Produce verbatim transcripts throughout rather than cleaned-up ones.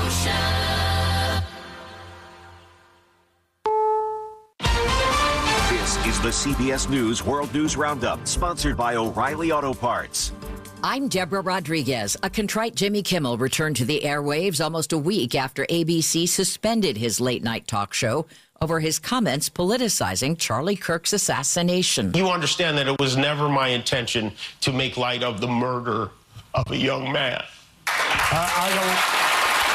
This is the C B S News World News Roundup, sponsored by O'Reilly Auto Parts. I'm Deborah Rodriguez. A contrite Jimmy Kimmel returned to the airwaves almost a week after A B C suspended his late-night talk show over his comments politicizing Charlie Kirk's assassination. You understand that it was never my intention to make light of the murder of a young man. Uh, I don't...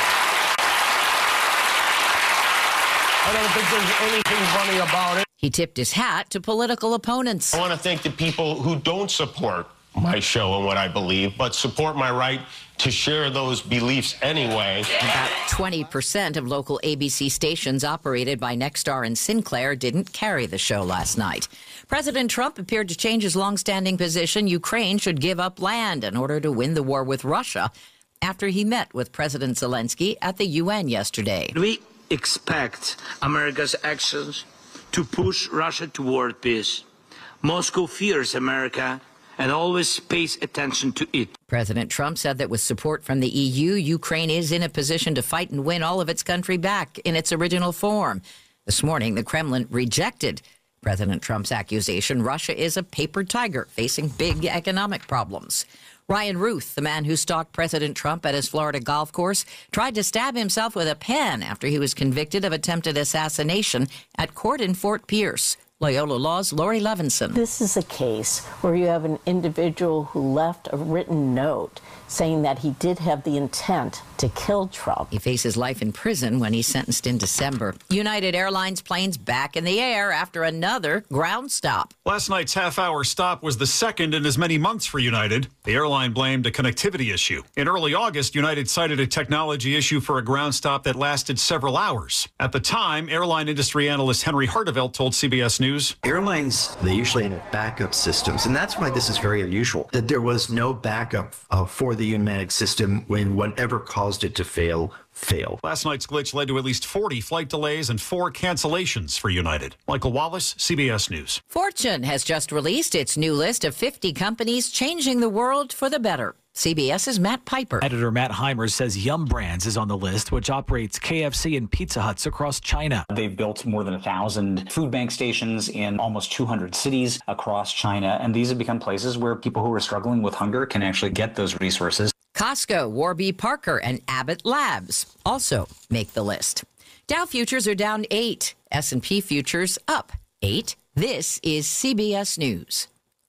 I don't think there's anything funny about it. He tipped his hat to political opponents. I want to thank the people who don't support my show and what I believe, but support my right to share those beliefs anyway. About twenty percent of local A B C stations operated by Nexstar and Sinclair didn't carry the show last night. President Trump appeared to change his longstanding position Ukraine should give up land in order to win the war with Russia after he met with President Zelensky at the U N yesterday. We expect America's actions to push Russia toward peace. Moscow fears America and always pays attention to it. President Trump said that with support from the E U, Ukraine is in a position to fight and win all of its country back in its original form. This morning, the Kremlin rejected President Trump's accusation Russia is a paper tiger facing big economic problems. Ryan Ruth, the man who stalked President Trump at his Florida golf course, tried to stab himself with a pen after he was convicted of attempted assassination at court in Fort Pierce. Loyola Law's Lori Levinson. This is a case where you have an individual who left a written note saying that he did have the intent to kill Trump. He faces life in prison when he's sentenced in December. United Airlines planes back in the air after another ground stop. Last night's half-hour stop was the second in as many months for United. The airline blamed a connectivity issue. In early August, United cited a technology issue for a ground stop that lasted several hours. At the time, airline industry analyst Henry Hartevelt told C B S News, airlines, they usually have backup systems, and that's why this is very unusual, that there was no backup uh, for the United system when whatever caused it to fail, failed. Last night's glitch led to at least forty flight delays and four cancellations for United. Michael Wallace, C B S News. Fortune has just released its new list of fifty companies changing the world for the better. CBS's Matt Piper. Editor Matt Heimer says Yum Brands is on the list, which operates K F C and Pizza Huts across China. They've built more than a thousand food bank stations in almost two hundred cities across China, and these have become places where people who are struggling with hunger can actually get those resources. Costco, Warby Parker, and Abbott Labs also make the list. Dow futures are down eight. S and P futures up eight. This is C B S News.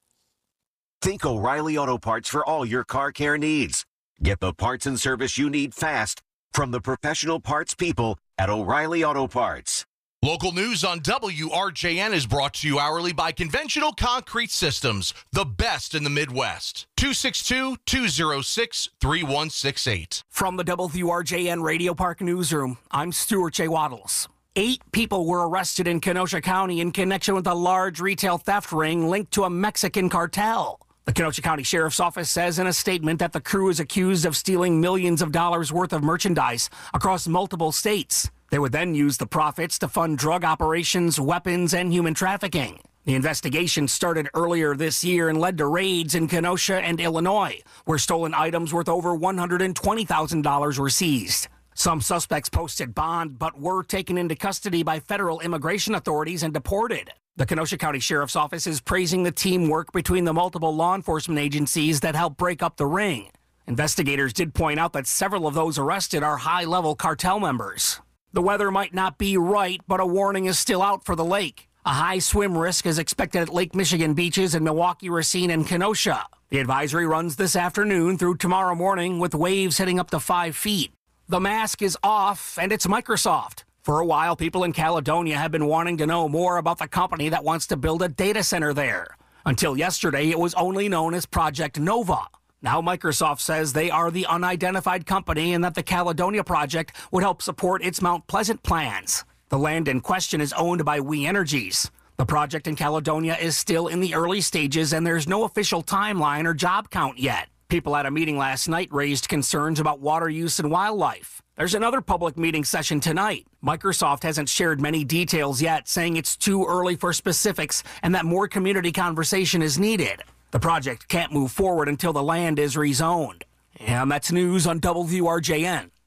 Think O'Reilly Auto Parts for all your car care needs. Get the parts and service you need fast from the professional parts people at O'Reilly Auto Parts. Local news on W R J N is brought to you hourly by Conventional Concrete Systems, the best in the Midwest. two six two, two oh six, three one six eight. From the W R J N Radio Park Newsroom, I'm Stuart J. Waddles. Eight people were arrested in Kenosha County in connection with a large retail theft ring linked to a Mexican cartel. The Kenosha County Sheriff's Office says in a statement that the crew is accused of stealing millions of dollars worth of merchandise across multiple states. They would then use the profits to fund drug operations, weapons, and human trafficking. The investigation started earlier this year and led to raids in Kenosha and Illinois, where stolen items worth over one hundred twenty thousand dollars were seized. Some suspects posted bond but were taken into custody by federal immigration authorities and deported. The Kenosha County Sheriff's Office is praising the teamwork between the multiple law enforcement agencies that helped break up the ring. Investigators did point out that several of those arrested are high-level cartel members. The weather might not be right, but a warning is still out for the lake. A high swim risk is expected at Lake Michigan beaches in Milwaukee, Racine, and Kenosha. The advisory runs this afternoon through tomorrow morning with waves hitting up to five feet. The mask is off, and it's Microsoft. For a while, people in Caledonia have been wanting to know more about the company that wants to build a data center there. Until yesterday, it was only known as Project Nova. Now Microsoft says they are the unidentified company and that the Caledonia project would help support its Mount Pleasant plans. The land in question is owned by We Energies. The project in Caledonia is still in the early stages, and there's no official timeline or job count yet. People at a meeting last night raised concerns about water use and wildlife. There's another public meeting session tonight. Microsoft hasn't shared many details yet, saying it's too early for specifics and that more community conversation is needed. The project can't move forward until the land is rezoned. And that's news on W R J N.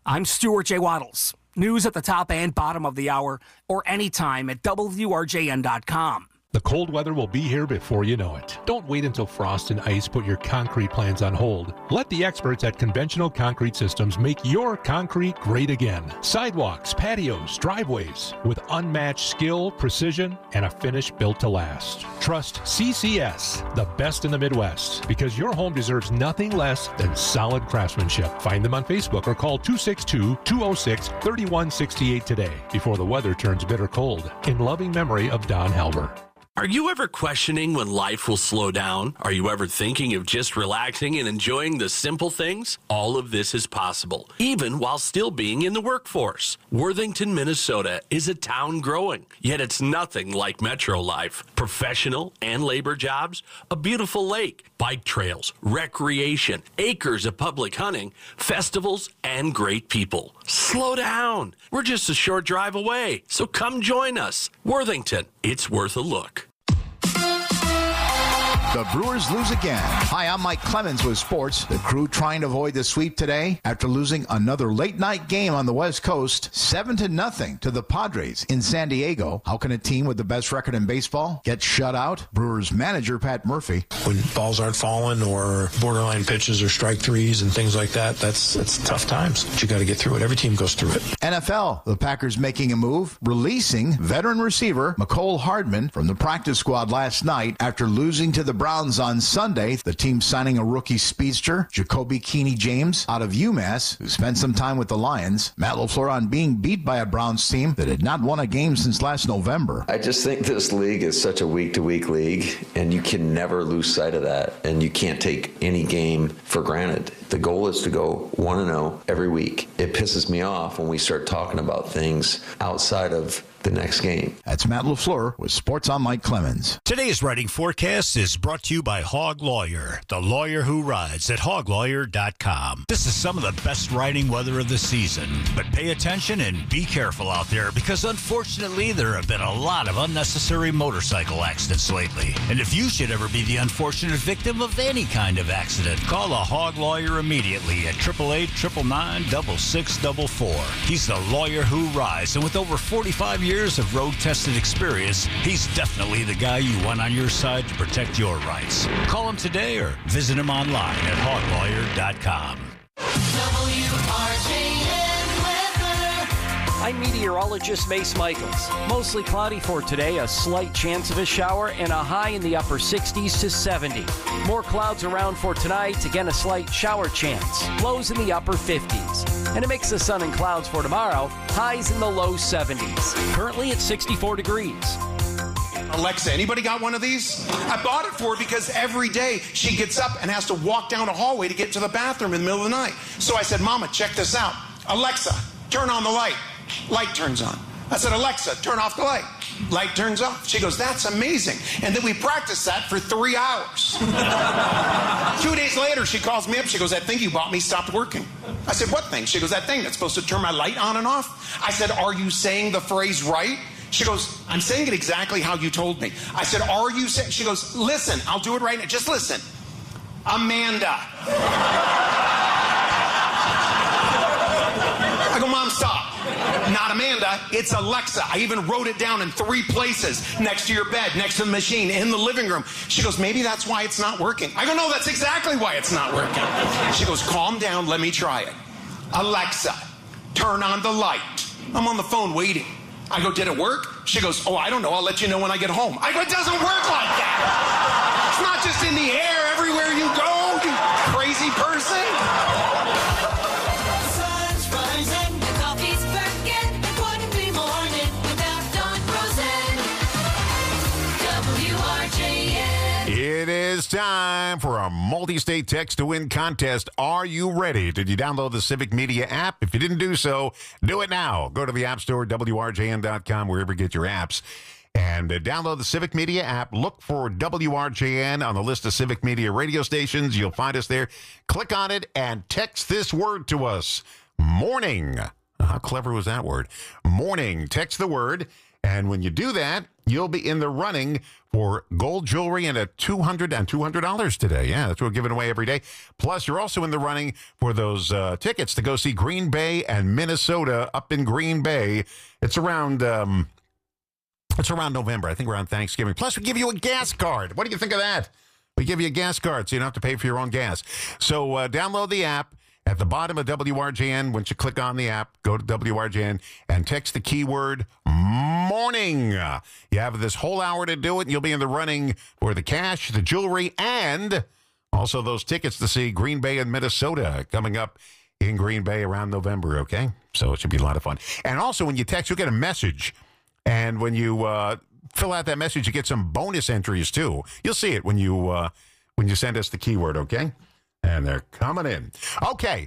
I'm Stuart J. Waddles. News at the top and bottom of the hour, or anytime at W R J N dot com. The cold weather will be here before you know it. Don't wait until frost and ice put your concrete plans on hold. Let the experts at Conventional Concrete Systems make your concrete great again. Sidewalks, patios, driveways, with unmatched skill, precision, and a finish built to last. Trust C C S, the best in the Midwest, because your home deserves nothing less than solid craftsmanship. Find them on Facebook or call two six two, two oh six, three one six eight today before the weather turns bitter cold. In loving memory of Don Halber. Are you ever questioning when life will slow down? Are you ever thinking of just relaxing and enjoying the simple things? All of this is possible, even while still being in the workforce. Worthington, Minnesota is a town growing, yet it's nothing like metro life. Professional and labor jobs, a beautiful lake, bike trails, recreation, acres of public hunting, festivals, and great people. Slow down. We're just a short drive away, so come join us. Worthington, it's worth a look. The Brewers lose again. Hi, I'm Mike Clemens with sports. The Crew trying to avoid the sweep today after losing another late-night game on the West Coast, seven to nothing to the Padres in San Diego. How can a team with the best record in baseball get shut out? Brewers manager Pat Murphy. When balls aren't falling or borderline pitches or strike threes and things like that, that's that's tough times. But you got to get through it. Every team goes through it. N F L, the Packers making a move, releasing veteran receiver Mecole Hardman from the practice squad last night after losing to the Browns on Sunday. The team signing a rookie speedster, Jacoby Keeney James, out of UMass, who spent some time with the Lions. Matt LaFleur on being beat by a Browns team that had not won a game since last November. I just think this league is such a week-to-week league, and you can never lose sight of that, and you can't take any game for granted. The goal is to go one and oh every week. It pisses me off when we start talking about things outside of the next game. That's Matt LaFleur with Sports on Mike Clemens. Today's writing forecast is brought to you by Hog Lawyer, the lawyer who rides at hog lawyer dot com. This is some of the best riding weather of the season, but pay attention and be careful out there because unfortunately there have been a lot of unnecessary motorcycle accidents lately. And if you should ever be the unfortunate victim of any kind of accident, call a Hog Lawyer immediately at eight eight eight, nine nine, six six four four. He's the lawyer who rides, and with over forty-five years years of road-tested experience, he's definitely the guy you want on your side to protect your rights. Call him today or visit him online at hog lawyer dot com. W R J N weather. I'm meteorologist Mace Michaels. Mostly cloudy for today, a slight chance of a shower, and a high in the upper sixties to seventy. More clouds around for tonight, again a slight shower chance. Lows in the upper fifties. And a mix of sun and clouds for tomorrow, highs in the low seventies. Currently at sixty-four degrees. Alexa, anybody got one of these? I bought it for her because every day she gets up and has to walk down a hallway to get to the bathroom in the middle of the night. So I said, Mama, check this out. Alexa, turn on the light. Light turns on. I said, Alexa, turn off the light. Light turns off. She goes, that's amazing. And then we practiced that for three hours. Two days later, she calls me up. She goes, that thing you bought me stopped working. I said, what thing? She goes, that thing that's supposed to turn my light on and off. I said, are you saying the phrase right? She goes, I'm saying it exactly how you told me. I said, are you saying? She goes, listen, I'll do it right now. Just listen. Amanda. I go, Mom, stop. Not Amanda, it's Alexa. I even wrote it down in three places. Next to your bed, next to the machine, in the living room. She goes, maybe that's why it's not working. I go, no, that's exactly why it's not working. She goes, calm down, let me try it. Alexa, turn on the light. I'm on the phone waiting. I go, did it work? She goes, oh, I don't know, I'll let you know when I get home. I go, it doesn't work like that. It's not just in the air everywhere you go, you crazy person. It is time for a multi-state text-to-win contest. Are you ready? Did you download the Civic Media app? If you didn't do so, do it now. Go to the App Store, W R J N dot com, wherever you get your apps, and uh, download the Civic Media app. Look for W R J N on the list of Civic Media radio stations. You'll find us there. Click on it and text this word to us. Morning. How clever was that word? Morning. Text the word. And when you do that, you'll be in the running for gold jewelry and a two hundred dollars and two hundred dollars today. Yeah, that's what we're giving away every day. Plus, you're also in the running for those uh, tickets to go see Green Bay and Minnesota up in Green Bay. It's around... Um, It's around November. I think around Thanksgiving. Plus, we give you a gas card. What do you think of that? We give you a gas card so you don't have to pay for your own gas. So uh, download the app. At the bottom of W R J N, once you click on the app, go to W R J N and text the keyword morning. You have this whole hour to do it. And you'll be in the running for the cash, the jewelry, and also those tickets to see Green Bay and Minnesota coming up in Green Bay around November, okay? So it should be a lot of fun. And also, when you text, you'll get a message. And when you uh, fill out that message, you get some bonus entries, too. You'll see it when you uh, when you send us the keyword, okay? And they're coming in. Okay.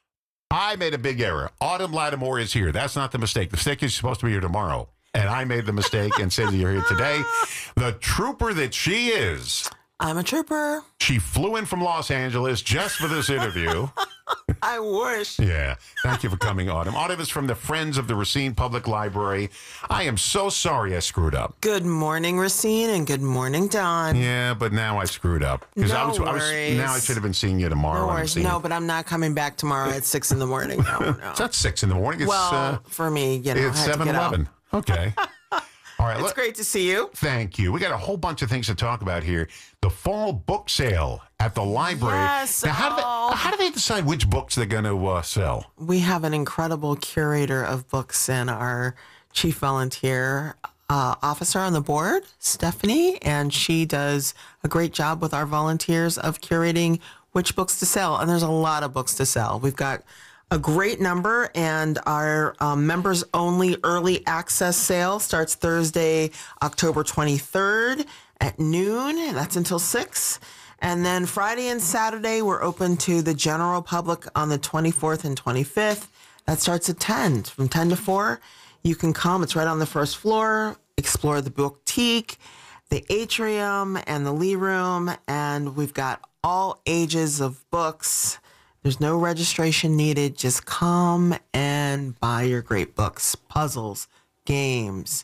I made a big error. Autumn Lattimore is here. That's not the mistake. The mistake is supposed to be here tomorrow. And I made the mistake and said you're here today. The trooper that she is. I'm a trooper. She flew in from Los Angeles just for this interview. I wish. Yeah. Thank you for coming, Autumn. Autumn is from the Friends of the Racine Public Library. I am so sorry I screwed up. Good morning, Racine, and good morning, Don. Yeah, but now I screwed up. No I was, I was, worries. now I should have been seeing you tomorrow. No worries. No, but I'm not coming back tomorrow at six in the morning. No, no. It's not six in the morning. It's, well, uh, for me, you know, it's I had to seven get up. eleven. Okay. All right. It's let, great to see you. Thank you. We got a whole bunch of things to talk about here. The fall book sale at the library. Yes. Now, how, do oh. they, how do they decide which books they're going to uh, sell? We have an incredible curator of books and our chief volunteer uh, officer on the board, Stephanie, and she does a great job with our volunteers of curating which books to sell. And there's a lot of books to sell. We've got a great number, and our um, members-only early access sale starts Thursday, October twenty-third at noon. That's until six. And then Friday and Saturday, we're open to the general public on the twenty-fourth and twenty-fifth. That starts at ten, from ten to four. You can come. It's right on the first floor. Explore the boutique, the atrium, and the Lee Room. And we've got all ages of books. There's no registration needed. Just come and buy your great books, puzzles, games,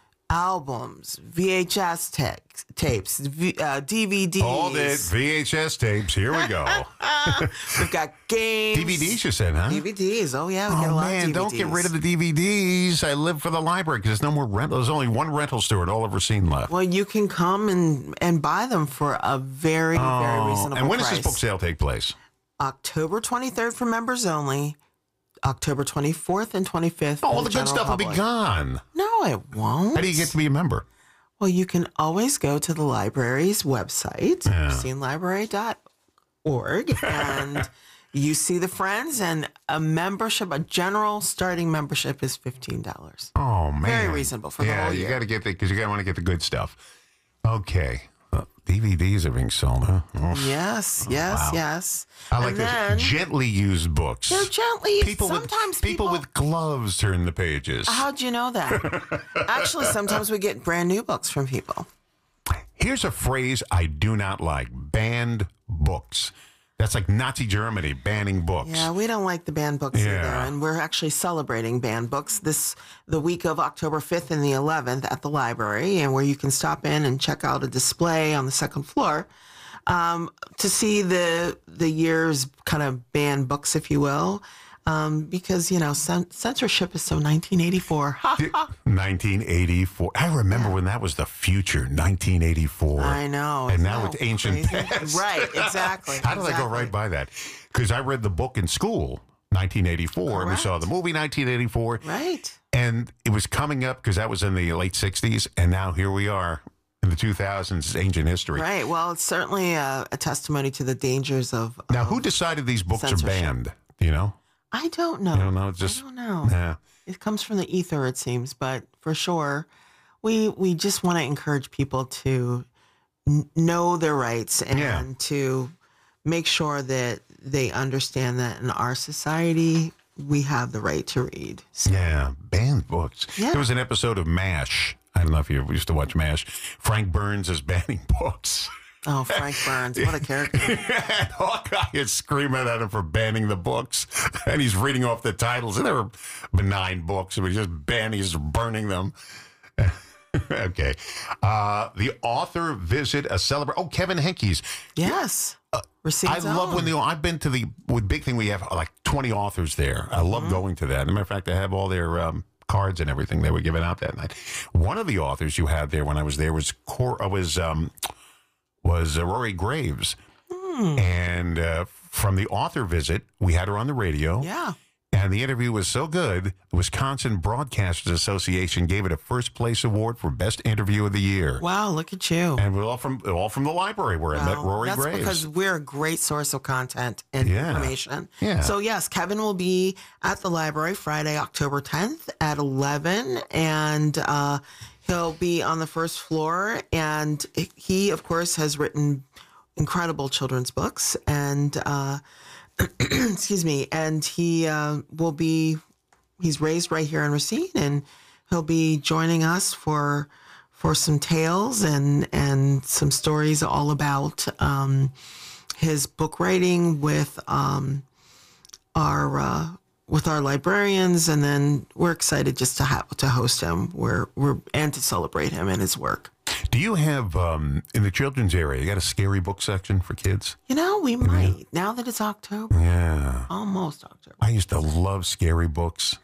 albums, V H S ta- tapes, v- uh, D V Ds. All the V H S tapes. Here we go. We've got games. D V Ds, you said, huh? D V Ds. Oh, yeah. We Oh, get a lot man, of D V Ds. don't get rid of the D V Ds. I live for the library because there's no more rental. There's only one rental store at all of Racine left. Well, you can come and, and buy them for a very, Oh, very reasonable and when price. does this book sale take place? October twenty-third for members only. October twenty-fourth and twenty-fifth. Oh, for all the good general stuff will be public. gone. No, it won't. How do you get to be a member? Well, you can always go to the library's website, Yeah. racine library dot org, and you see the friends, and a membership, a general starting membership is fifteen dollars. Oh, man. Very reasonable for the yeah, whole you year. got to get the, because you got to want to get the good stuff. Okay. Uh, D V Ds are being sold, huh? Oh. Yes, yes, wow. yes. I like and this. then Gently used books. they're gently used. People Sometimes with, people, with gloves turn the pages. How'd you know that? Actually, sometimes we get brand new books from people. Here's a phrase I do not like. Banned books. That's like Nazi Germany banning books. Yeah, we don't like the banned books Yeah. either, and we're actually celebrating banned books this the week of October fifth and the eleventh at the library, and where you can stop in and check out a display on the second floor um, to see the the year's kind of banned books, if you will, um, because you know cen- censorship is so nineteen eighty-four. nineteen eighty-four. I remember when that was the future, nineteen eighty-four. I know. And Isn't now that it's ancient crazy? past. Right, exactly. How did I go right by that? Because I read the book in school, nineteen eighty-four, and we saw the movie nineteen eighty-four. Right. And it was coming up because that was in the late sixties, and now here we are in the two thousands, ancient history. Right. Well, it's certainly a, a testimony to the dangers of. Now, of who decided these books are censorship. banned? Do you know? I don't know. You don't know? It's just, I don't know. Yeah. It comes from the ether, it seems, but for sure, we we just want to encourage people to n- know their rights and Yeah. to make sure that they understand that in our society we have the right to read. Yeah, banned books. Yeah. There was an episode of MASH. I don't know if you used to watch MASH. Frank Burns is banning books. Oh, Frank Burns, what a character. And Hawkeye is screaming at him for banning the books. And he's reading off the titles. And they were benign books. And he's just banning, he's burning them. Okay. Uh, the author visit a celebrate. Oh, Kevin Henkes. Yes. Uh, Racine's I love own. when the I've been to the with big thing we have like twenty authors there. I love Mhm. going to that. As a matter of fact, I have all their um, cards and everything they were giving out that night. One of the authors you had there when I was there was Cor- uh, was um, was uh, Rory Graves, Hmm. and uh, from the author visit we had her on the radio. Yeah. And the interview was so good, the Wisconsin Broadcasters Association gave it a first place award for best interview of the year. Wow, look at you. And we're all from all from the library where I met Wow, Rory That's Graves. because we're a great source of content and Yeah. information. Yeah. So yes, Kevin will be at the library Friday, October tenth at eleven, and uh, he'll be on the first floor. And he, of course, has written incredible children's books, and uh, excuse me, and he uh, will be. He's raised right here in Racine, and he'll be joining us for for some tales and and some stories all about um, his book writing with um, our uh, with our librarians, and then we're excited just to have to host him. We're we're and to celebrate him and his work. Do you have um, in the children's area? You got a scary book section for kids? You know, we might now that it's October, Yeah. almost October. I used to love scary books.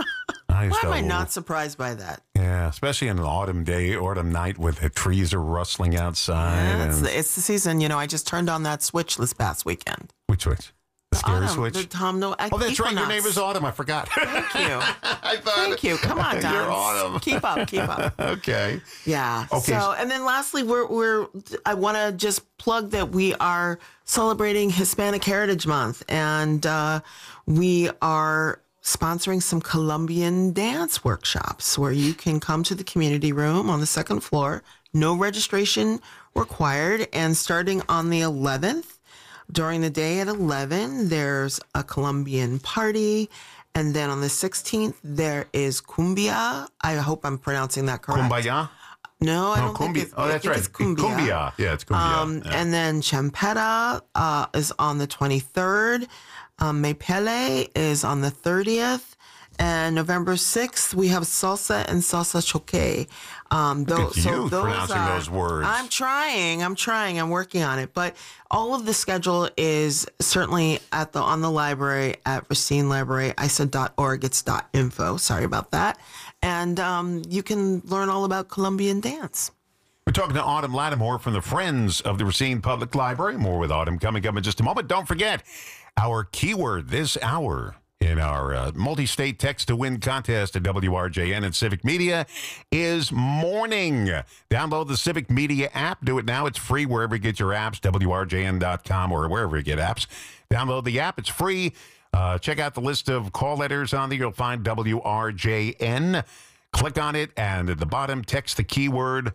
I used Why to am I lo- not surprised by that? Yeah, especially in an autumn day, autumn night, with the trees are rustling outside. Yeah, it's, and, the, it's the season. You know, I just turned on that switch this past weekend. which switch? The scary Autumn, switch. The Tom No. Oh, that's right. Your name is Autumn. I forgot. Thank you. I thought Thank you. Come on, Tom. You're Autumn. Keep up. Keep up. Okay. Yeah. Okay. So, and then lastly, we're we're. I want to just plug that we are celebrating Hispanic Heritage Month, and uh, we are sponsoring some Colombian dance workshops where you can come to the community room on the second floor. No registration required, and starting on the eleventh. During the day at eleven, there's a Colombian party. And then on the sixteenth, there is cumbia. I hope I'm pronouncing that correct. Kumbaya? No, I No, don't think cumbia. it's, Oh, I that's think right. It's cumbia. Cumbia. Yeah, it's cumbia. Um, Yeah. And then champeta uh, is on the twenty-third. Um, Mepele is on the thirtieth. And November sixth, we have salsa and salsa choque. Um, Look at you pronouncing are- those words. I'm trying. I'm trying. I'm working on it. But all of the schedule is certainly at the on the library at Racine Library. I said .org. It's .info. Sorry about that. And um, you can learn all about Colombian dance. We're talking to Autumn Lattimore from the Friends of the Racine Public Library. More with Autumn coming up in just a moment. Don't forget, our keyword this hour in our uh, multi-state text-to-win contest at W R J N and Civic Media is morning. Download the Civic Media app. Do it now. It's free wherever you get your apps, W R J N dot com or wherever you get apps. Download the app. It's free. Uh, check out the list of call letters on there. You'll find W R J N. Click on it, and at the bottom, text the keyword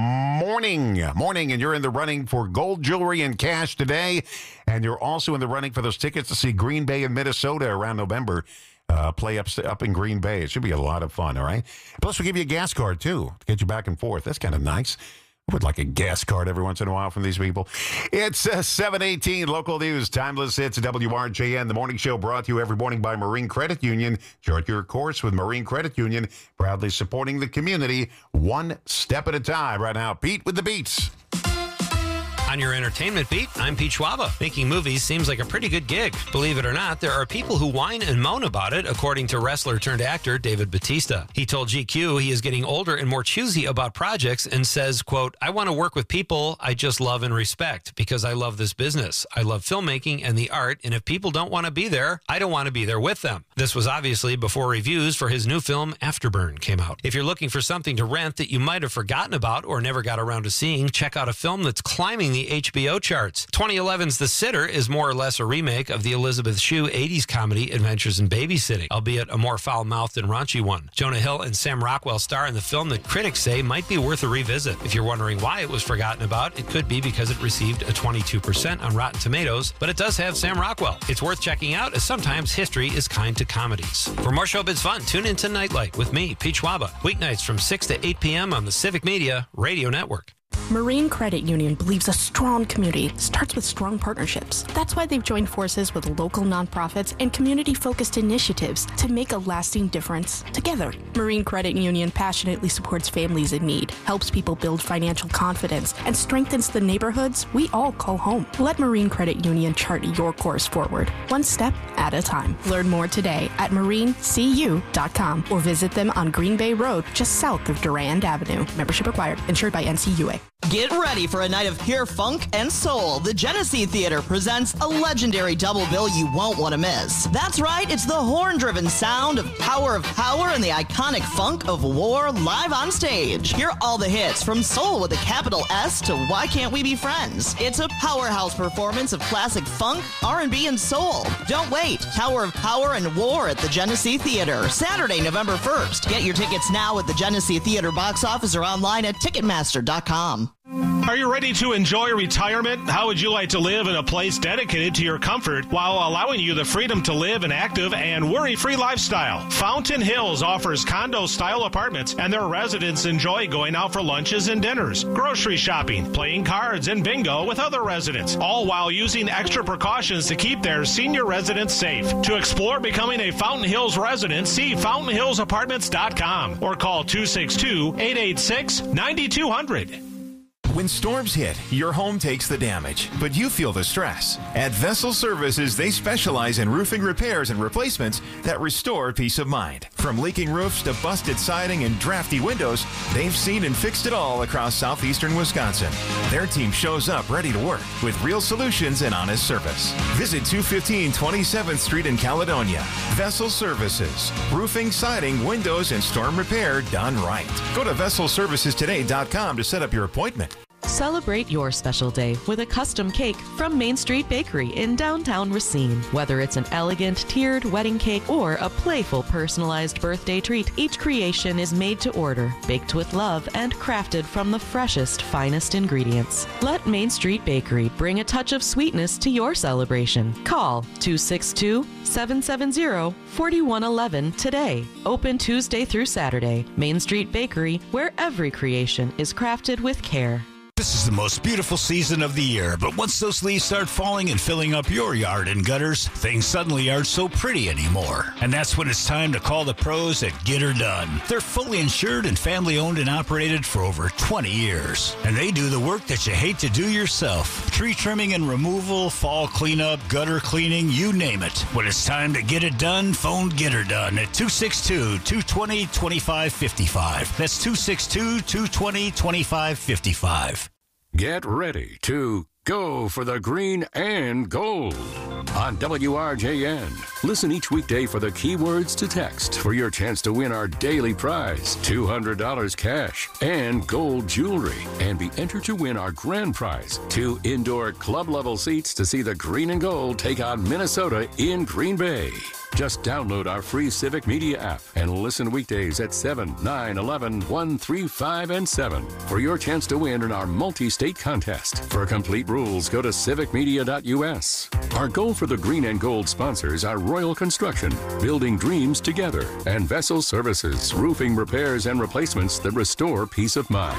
morning. Morning, and you're in the running for gold jewelry and cash today. And you're also in the running for those tickets to see Green Bay and Minnesota around November. Uh, play up, up in Green Bay. It should be a lot of fun, all right? Plus, we'll give you a gas card, too, to get you back and forth. That's kind of nice. I would like a gas card every once in a while from these people. It's uh, seven eighteen, local news, timeless hits, W R J N. The morning show brought to you every morning by Marine Credit Union. Chart your course with Marine Credit Union, proudly supporting the community one step at a time. Right now, Pete with the beats. On your entertainment beat, I'm Pete Schwaba. Making movies seems like a pretty good gig. Believe it or not, there are people who whine and moan about it, according to wrestler turned actor David Batista. He told G Q he is getting older and more choosy about projects and says, quote, I want to work with people I just love and respect because I love this business. I love filmmaking and the art, and if people don't want to be there, I don't want to be there with them. This was obviously before reviews for his new film Afterburn came out. If you're looking for something to rent that you might have forgotten about or never got around to seeing, check out a film that's climbing the H B O charts. twenty eleven's The Sitter is more or less a remake of the Elizabeth Shue eighties comedy Adventures in Babysitting, albeit a more foul-mouthed and raunchy one. Jonah Hill and Sam Rockwell star in the film that critics say might be worth a revisit. If you're wondering why it was forgotten about, it could be because it received a twenty-two percent on Rotten Tomatoes, but it does have Sam Rockwell. It's worth checking out, as sometimes history is kind to comedies. For more showbiz fun, tune in to Nightlight with me, Pete Schwaba, weeknights from six to eight p.m. on the Civic Media Radio Network. Marine Credit Union believes a strong community starts with strong partnerships. That's why they've joined forces with local nonprofits and community-focused initiatives to make a lasting difference together. Marine Credit Union passionately supports families in need, helps people build financial confidence, and strengthens the neighborhoods we all call home. Let Marine Credit Union chart your course forward, one step at a time. Learn more today at marine c u dot com or visit them on Green Bay Road, just south of Durand Avenue. Membership required. Insured by N C U A. Get ready for a night of pure funk and soul. The Genesee Theater presents a legendary double bill you won't want to miss. That's right, it's the horn-driven sound of Power of Power and the iconic funk of War live on stage. Hear all the hits from Soul with a capital S to Why Can't We Be Friends? It's a powerhouse performance of classic funk, R and B, and soul. Don't wait. Tower of Power and War at the Genesee Theater, Saturday, November first. Get your tickets now at the Genesee Theater box office or online at ticketmaster dot com. Are you ready to enjoy retirement? How would you like to live in a place dedicated to your comfort while allowing you the freedom to live an active and worry-free lifestyle? Fountain Hills offers condo-style apartments, and their residents enjoy going out for lunches and dinners, grocery shopping, playing cards, and bingo with other residents, all while using extra precautions to keep their senior residents safe. To explore becoming a Fountain Hills resident, see fountain hills apartments dot com or call two six two, eight eight six, nine two zero zero. When storms hit, your home takes the damage, but you feel the stress. At Vessel Services, they specialize in roofing repairs and replacements that restore peace of mind. From leaking roofs to busted siding and drafty windows, they've seen and fixed it all across southeastern Wisconsin. Their team shows up ready to work with real solutions and honest service. Visit two fifteen twenty-seventh Street in Caledonia. Vessel Services, roofing, siding, windows, and storm repair done right. Go to vessel services today dot com to set up your appointment. Celebrate your special day with a custom cake from Main Street Bakery in downtown Racine. Whether it's an elegant tiered wedding cake or a playful personalized birthday treat, each creation is made to order, baked with love, and crafted from the freshest, finest ingredients. Let Main Street Bakery bring a touch of sweetness to your celebration. Call two six two, seven seven zero, four one one one today. Open Tuesday through Saturday. Main Street Bakery, where every creation is crafted with care. This is the most beautiful season of the year, but once those leaves start falling and filling up your yard and gutters, things suddenly aren't so pretty anymore. And that's when it's time to call the pros at Get Her Done. They're fully insured and family owned and operated for over twenty years. And they do the work that you hate to do yourself. Tree trimming and removal, fall cleanup, gutter cleaning, you name it. When it's time to get it done, phone Get Her Done at two six two, two two zero, two five five five. That's two six two, two two zero, two five five five. Get ready to go for the green and gold on W R J N. Listen each weekday for the keywords to text for your chance to win our daily prize, two hundred dollars cash and gold jewelry, and be entered to win our grand prize, two indoor club-level seats to see the green and gold take on Minnesota in Green Bay. Just download our free Civic Media app and listen weekdays at seven, nine, eleven, one, three, five, and seven for your chance to win in our multi-state contest. For complete rules, go to civic media dot U S. Our goal for the green and gold sponsors are Royal Construction, building dreams together, and Vessel Services, roofing repairs and replacements that restore peace of mind.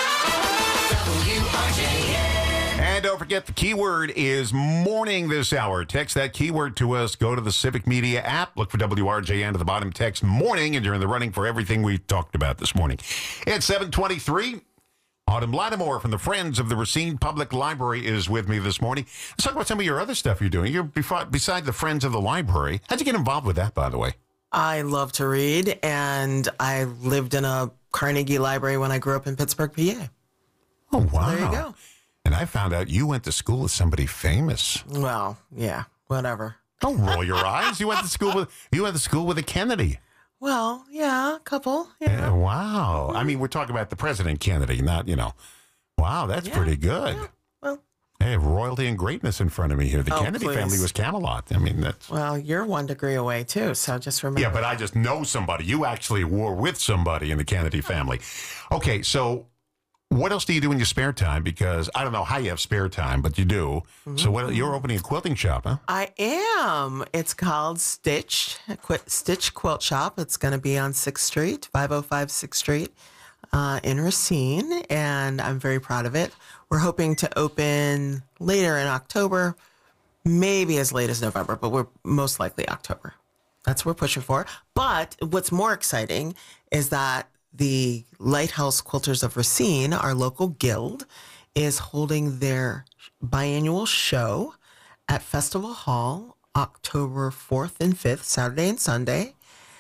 W R J N. And don't forget, the keyword is morning this hour. Text that keyword to us. Go to the Civic Media app. Look for W R J N to the bottom. Text morning, and you're in the running for everything we talked about this morning. It's seven twenty-three. Autumn Lattimore from the Friends of the Racine Public Library is with me this morning. Let's talk about some of your other stuff you're doing. You're beside the Friends of the Library. How'd you get involved with that, by the way? I love to read, and I lived in a Carnegie Library when I grew up in Pittsburgh, P A. Oh, wow. So there you go. And I found out you went to school with somebody famous. Well, yeah, whatever. Don't roll your eyes. You went to school with you went to school with a Kennedy. Well, yeah, a couple. Yeah. Yeah, wow. I mean, we're talking about the President Kennedy, not, you know. Wow, that's Yeah, pretty good. yeah, well. I have royalty and greatness in front of me here. The Oh, Kennedy please. family was Camelot. I mean, that's... Well, you're one degree away, too, so just remember. Yeah, but I just know somebody. You actually were with somebody in the Kennedy family. Okay, so what else do you do in your spare time? Because I don't know how you have spare time, but you do. Mm-hmm. So what, you're opening a quilting shop, huh? I am. It's called Stitch, Qu- Stitch Quilt Shop. It's going to be on sixth Street, five oh five sixth Street. uh, in Racine, and I'm very proud of it. We're hoping to open later in October, maybe as late as November, but we're most likely October. That's what we're pushing for. But what's more exciting is that the Lighthouse Quilters of Racine, our local guild, is holding their biannual show at Festival Hall October fourth and fifth, Saturday and Sunday,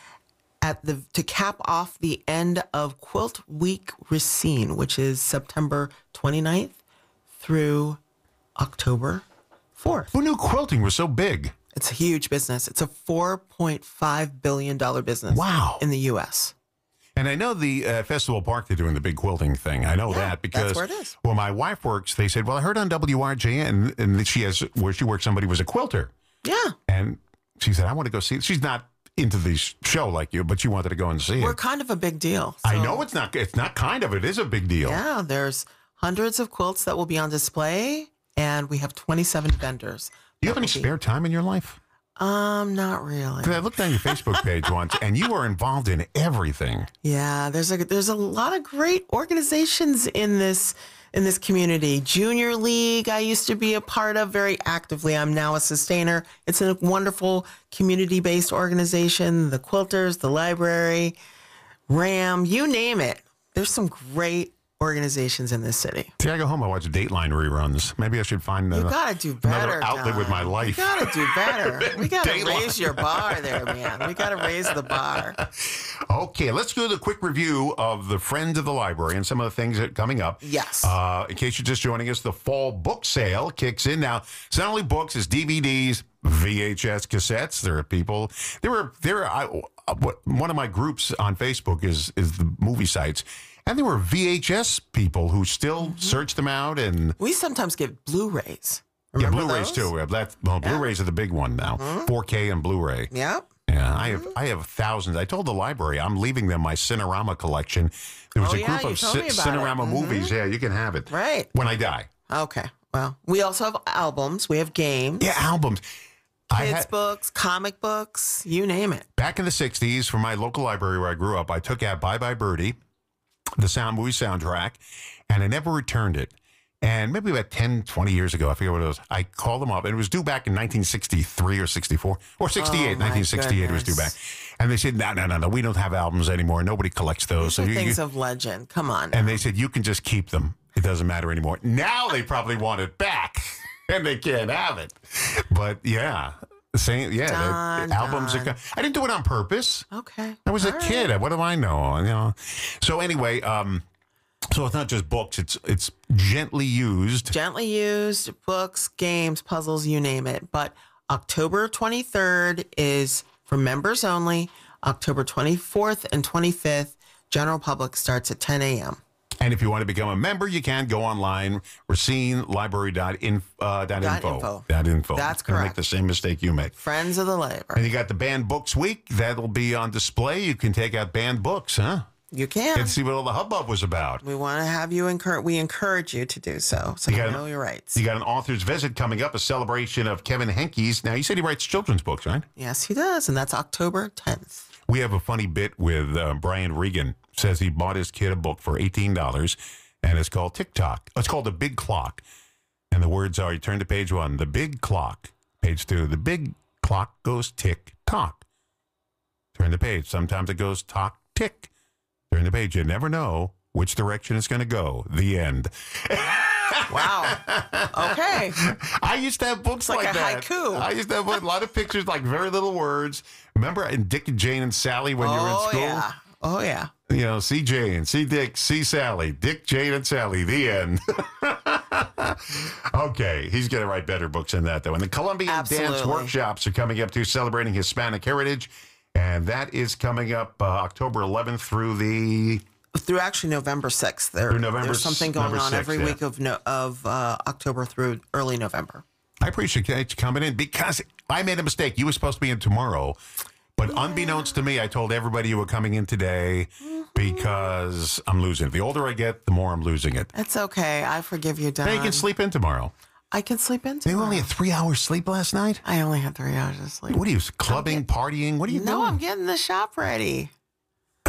at the to cap off the end of Quilt Week Racine, which is September twenty-ninth through October fourth. Who knew quilting was so big? It's a huge business. It's a four point five billion dollars business. Wow. In the U S. And I know the uh, Festival Park, they're doing the big quilting thing. I know Yeah, that because that's where it is. Well, my wife works, they said, well, I heard on W R J N, and she has, where she works, somebody was a quilter. Yeah. And she said, I want to go see it. She's not into the show like you, but she wanted to go and see We're it. kind of a big deal. I know it's not, it's not kind of, it is a big deal. Yeah, there's hundreds of quilts that will be on display, and we have twenty-seven vendors. Do you have any spare time in your life? Um, not really. 'Cause I looked on your Facebook page once, and you were involved in everything. Yeah, there's a there's a lot of great organizations in this in this community. Junior League, I used to be a part of very actively. I'm now a sustainer. It's a wonderful community-based organization. The Quilters, the library, RAM, you name it. There's some great organizations in this city. See, I go home, I watch Dateline reruns. Maybe I should find You another, gotta do better, another outlet John. with my life. You gotta do better. We gotta Dateline. raise your bar there, man. We gotta raise the bar. Okay, let's do the quick review of the Friends of the Library and some of the things that are coming up. Yes. Uh, in case you're just joining us, the fall book sale kicks in now. It's not only books, it's D V Ds, V H S cassettes. There are people. There are there are. I, uh, what, one of my groups on Facebook is is the movie sites. And there were V H S people who still Mm-hmm. search them out, and We sometimes get Blu-rays. yeah, Remember Blu-rays those? too. That well, Blu-rays are the big one now. Mhm. four K and Blu-ray. Yep. Yeah, I have I have thousands. I told the library I'm leaving them my Cinerama collection. There was Oh, a yeah, group you of told Ci- me about it. Cinerama Mhm. movies. Yeah, you can have it. Right. When I die. Okay. Well, we also have albums. We have games. Yeah, albums. I Kids had, books, comic books, you name it. back in the sixties, from my local library where I grew up, I took out Bye Bye Birdie, the sound movie soundtrack, and I never returned it. And maybe about ten, twenty years ago, I forget what it was, I called them up, and it was due back in nineteen sixty-three or sixty-four, or sixty-eight. Oh, my nineteen sixty-eight it was due back. And they said, no, no, no, no, we don't have albums anymore. Nobody collects those. These are you- things you- of legend. Come on. and they said, you can just keep them. It doesn't matter anymore. Now they probably want it back, and they can't have it. But yeah, the same. Yeah, the, Done, albums are. done. co- I didn't do it on purpose. Okay. I was a All kid. What do I know? You know. So anyway, um, so it's not just books. It's it's gently used. Gently used books, games, puzzles, you name it. But October twenty-third is for members only. October twenty-fourth and twenty-fifth, general public starts at ten a.m. And if you want to become a member, you can go online, racine library dot info. Uh, dot Dot info. info. Dot info. That's Don't Make correct. the same mistake you make. Friends of the Library. And you got the banned books week. That'll be on display. You can take out banned books, huh? You can. And see what all the hubbub was about. We want to have you encourage. We encourage you to do so. So You you got know an- your rights. You got an author's visit coming up, a celebration of Kevin Henkes. Now, you said he writes children's books, right? Yes, he does, and that's October tenth. We have a funny bit with uh, Brian Regan. Says he bought his kid a book for eighteen dollars, and it's called TikTok. It's called The Big Clock. And the words are, you turn to page one, the big clock. Page two, the big clock goes tick tock. Turn the page. Sometimes it goes tock tick. Turn the page. You never know which direction it's going to go. The end. Wow. Okay. I used to have books Like like, a that. haiku. I used to have a lot of pictures, like very little words. Remember in Dick and Jane and Sally when you were in Oh school? yeah. Oh yeah. You know, see Jane, see Dick, see Sally. Dick, Jane, and Sally. The end. Okay, he's going to write better books than that, though. And the Colombian Dance Absolutely. Workshops are coming up, too, celebrating Hispanic heritage. And that is coming up uh, October eleventh through the... Through actually November sixth. There, Through November there's something going November on sixth, every yeah. week of no, of uh, October through early November. I appreciate you coming in because I made a mistake. You were supposed to be in tomorrow, but unbeknownst to me, I told everybody you were coming in today because I'm losing it. The older I get, the more I'm losing it. It's okay. I forgive you, Don. Now you can sleep in tomorrow. I can sleep in You tomorrow. only had three hours sleep last night? I only had three hours of sleep. What are you, clubbing, partying? What are you no, doing? I'm getting the shop ready. At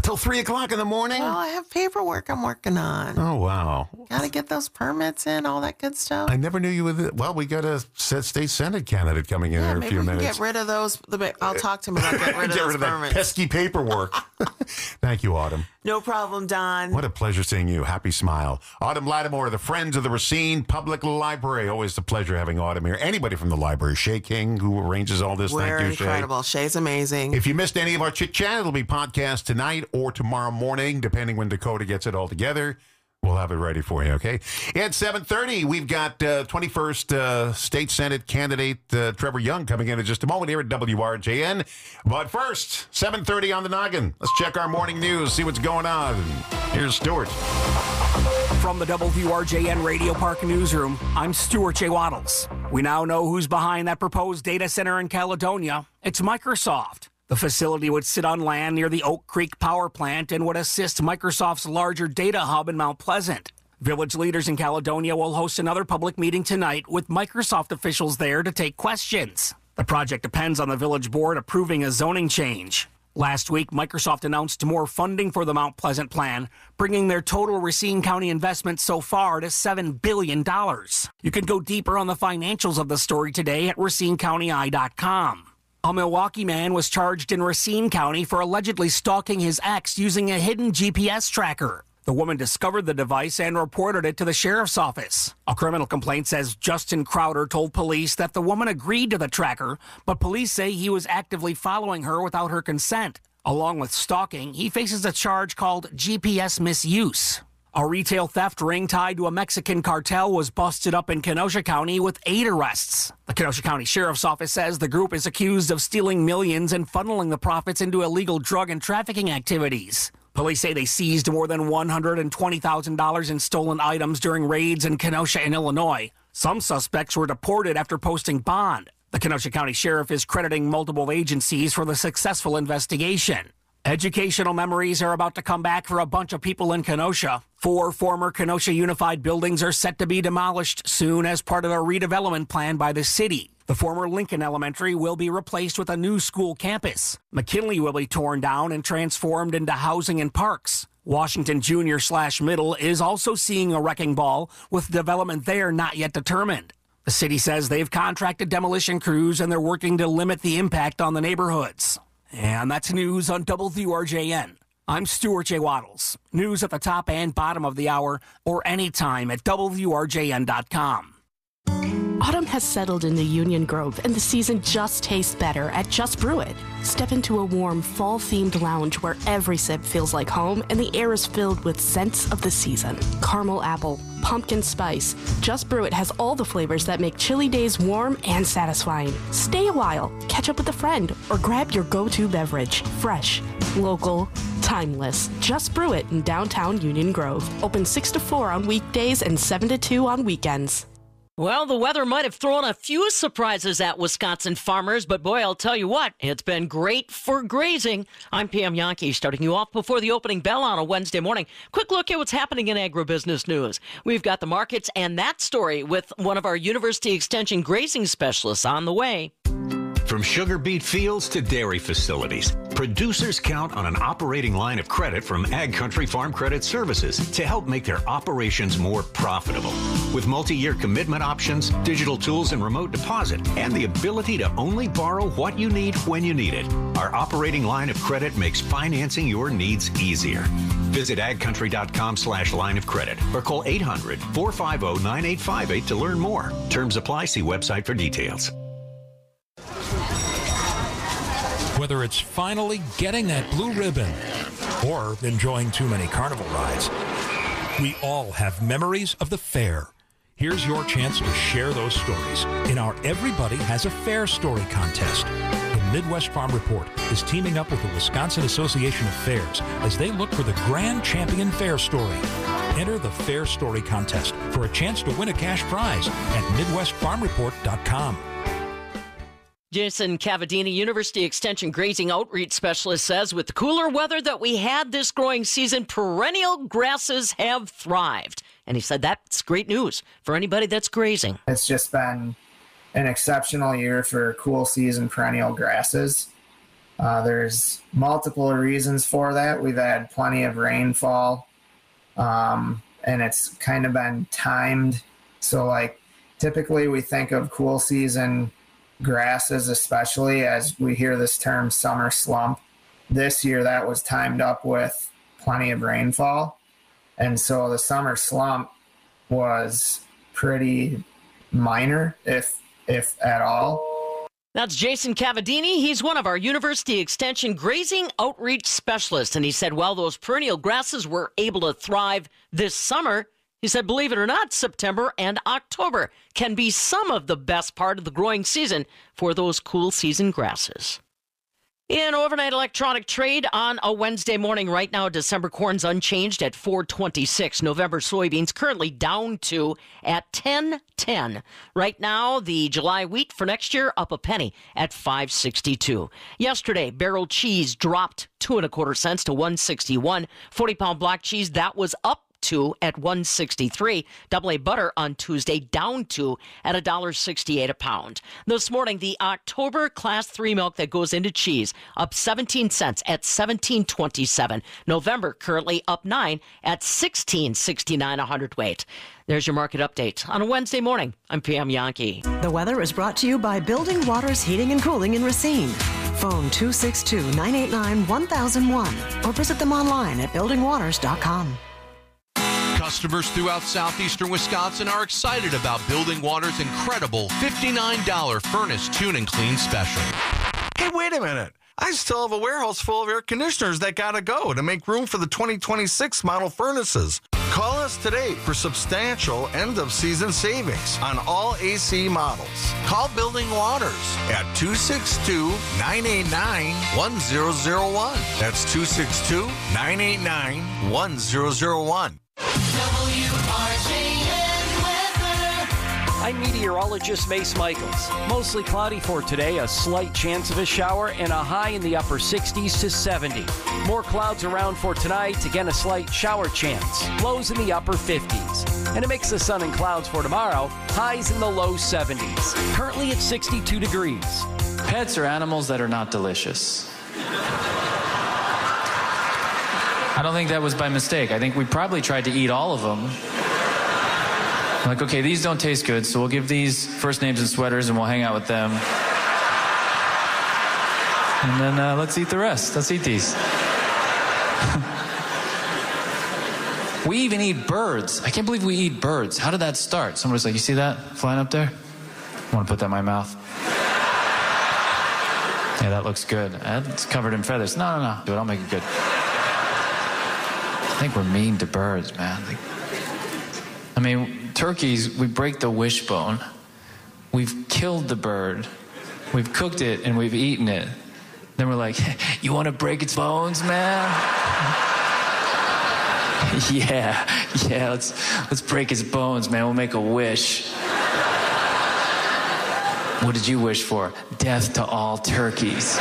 Till three o'clock in the morning? Well, I have paperwork I'm working on. Oh, wow. Got to get those permits in, all that good stuff. I never knew you were... Well, we got a state Senate candidate coming in yeah, in a maybe few we can minutes. get rid of those. The, I'll talk to him about getting rid of Get those rid of permits. that pesky paperwork. Thank you, Autumn. No problem, Don. What a pleasure seeing you. Happy smile. Autumn Lattimore, the Friends of the Racine Public Library. Always a pleasure having Autumn here. Anybody from the library. Shay King, who arranges all this. We're Thank you, incredible. Shay. Shay's amazing. If you missed any of our chit-chat, it'll be podcast tonight or tomorrow morning, depending when Dakota gets it all together. We'll have it ready for you, okay? At seven thirty, we've got uh, twenty-first uh, State Senate candidate uh, Trevor Young coming in in just a moment here at W R J N. But first, seven thirty on the noggin. Let's check our morning news, see what's going on. Here's Stuart. From the W R J N Radio Park Newsroom, I'm Stuart J. Waddles. We now know who's behind that proposed data center in Caledonia. It's Microsoft. The facility would sit on land near the Oak Creek power plant and would assist Microsoft's larger data hub in Mount Pleasant. Village leaders in Caledonia will host another public meeting tonight with Microsoft officials there to take questions. The project depends on the village board approving a zoning change. Last week, Microsoft announced more funding for the Mount Pleasant plan, bringing their total Racine County investment so far to seven billion dollars. You can go deeper on the financials of the story today at racine county eye dot com. A Milwaukee man was charged in Racine County for allegedly stalking his ex using a hidden G P S tracker. The woman discovered the device and reported it to the sheriff's office. A criminal complaint says Justin Crowder told police that the woman agreed to the tracker, but police say he was actively following her without her consent. Along with stalking, he faces a charge called G P S misuse. A retail theft ring tied to a Mexican cartel was busted up in Kenosha County with eight arrests. The Kenosha County Sheriff's Office says the group is accused of stealing millions and funneling the profits into illegal drug and trafficking activities. Police say they seized more than one hundred twenty thousand dollars in stolen items during raids in Kenosha and Illinois. Some suspects were deported after posting bond. The Kenosha County Sheriff is crediting multiple agencies for the successful investigation. Educational memories are about to come back for a bunch of people in Kenosha. Four former Kenosha Unified buildings are set to be demolished soon as part of a redevelopment plan by the city. The former Lincoln Elementary will be replaced with a new school campus. McKinley will be torn down and transformed into housing and parks. Washington Junior slash Middle is also seeing a wrecking ball, with development there not yet determined. The city says they've contracted demolition crews and they're working to limit the impact on the neighborhoods. And that's news on W R J N. I'm Stuart J. Waddles. News at the top and bottom of the hour or anytime at W R J N dot com. Autumn has settled into Union Grove, and the season just tastes better at Just Brew It. Step into a warm, fall-themed lounge where every sip feels like home and the air is filled with scents of the season. Caramel apple, pumpkin spice. Just Brew It has all the flavors that make chilly days warm and satisfying. Stay a while, catch up with a friend, or grab your go-to beverage. Fresh, local, timeless. Just Brew It in downtown Union Grove. Open six to four on weekdays and seven to two on weekends. Well, the weather might have thrown a few surprises at Wisconsin farmers, but boy, I'll tell you what, it's been great for grazing. I'm Pam Yankee, starting you off before the opening bell on a Wednesday morning. Quick look at what's happening in agribusiness news. We've got the markets and that story with one of our University Extension grazing specialists on the way. From sugar beet fields to dairy facilities, producers count on an operating line of credit from Ag Country Farm Credit Services to help make their operations more profitable. With multi-year commitment options, digital tools and remote deposit, and the ability to only borrow what you need when you need it, our operating line of credit makes financing your needs easier. Visit ag country dot com slash line of credit or call eight hundred, four five zero, nine eight five eight to learn more. Terms apply. See website for details. Whether it's finally getting that blue ribbon or enjoying too many carnival rides, we all have memories of the fair. Here's your chance to share those stories in our Everybody Has a Fair Story contest. The Midwest Farm Report is teaming up with the Wisconsin Association of Fairs as they look for the grand champion fair story. Enter the Fair Story contest for a chance to win a cash prize at midwest farm report dot com. Jason Cavadini, University Extension Grazing Outreach Specialist, says with the cooler weather that we had this growing season, perennial grasses have thrived. And he said that's great news for anybody that's grazing. It's just been an exceptional year for cool season perennial grasses. Uh, there's multiple reasons for that. We've had plenty of rainfall, um, and it's kind of been timed. So, like, typically we think of cool season grasses, especially as we hear this term summer slump. This year that was timed up with plenty of rainfall. And so the summer slump was pretty minor, if if at all. That's Jason Cavadini. He's one of our University Extension grazing outreach specialists. And he said, well, those perennial grasses were able to thrive this summer. He said, believe it or not, September and October can be some of the best part of the growing season for those cool season grasses. In overnight electronic trade on a Wednesday morning right now, December corn's unchanged at four twenty-six. November soybeans currently down to at ten ten. Right now, the July wheat for next year up a penny at five sixty-two. Yesterday, barrel cheese dropped two and a quarter cents to one sixty-one. forty pound block cheese, that was up to at one sixty-three. Double A butter on Tuesday down to at one dollar sixty-eight a pound. This morning, the October class three milk that goes into cheese up seventeen cents at seventeen twenty-seven. November currently up nine at sixteen sixty-nine a hundredweight. There's your market update on a Wednesday morning. I'm Pam Yankee. The weather is brought to you by Building Waters Heating and Cooling in Racine. Phone two six two, nine eight nine, one thousand one or visit them online at building waters dot com. Customers throughout southeastern Wisconsin are excited about Building Water's incredible fifty-nine dollars furnace tune and clean special. Hey, wait a minute. I still have a warehouse full of air conditioners that gotta go to make room for the twenty twenty-six model furnaces. Call us today for substantial end-of-season savings on all A C models. Call Building Waters at two six two, nine eight nine, one zero zero one. That's two six two, nine eight nine, one zero zero one. W R J N weather. I'm meteorologist Mace Michaels. Mostly cloudy for today, a slight chance of a shower, and a high in the upper sixties to seventy. More clouds around for tonight, again a slight shower chance. Lows in the upper fifties. And a mix of sun and clouds for tomorrow, highs in the low seventies. Currently at sixty-two degrees. Pets are animals that are not delicious. I don't think that was by mistake. I think we probably tried to eat all of them. Like, okay, these don't taste good, so we'll give these first names and sweaters and we'll hang out with them. And then uh, let's eat the rest. Let's eat these. We even eat birds. I can't believe we eat birds. How did that start? Somebody's like, you see that flying up there? I want to put that in my mouth. Yeah, that looks good. It's covered in feathers. No, no, no. Do it. I'll make it good. I think we're mean to birds, man. Like, I mean, turkeys, we break the wishbone. We've killed the bird. We've cooked it and we've eaten it. Then we're like, you want to break its bones, man? yeah, yeah, let's, let's break its bones, man. We'll make a wish. What did you wish for? Death to all turkeys.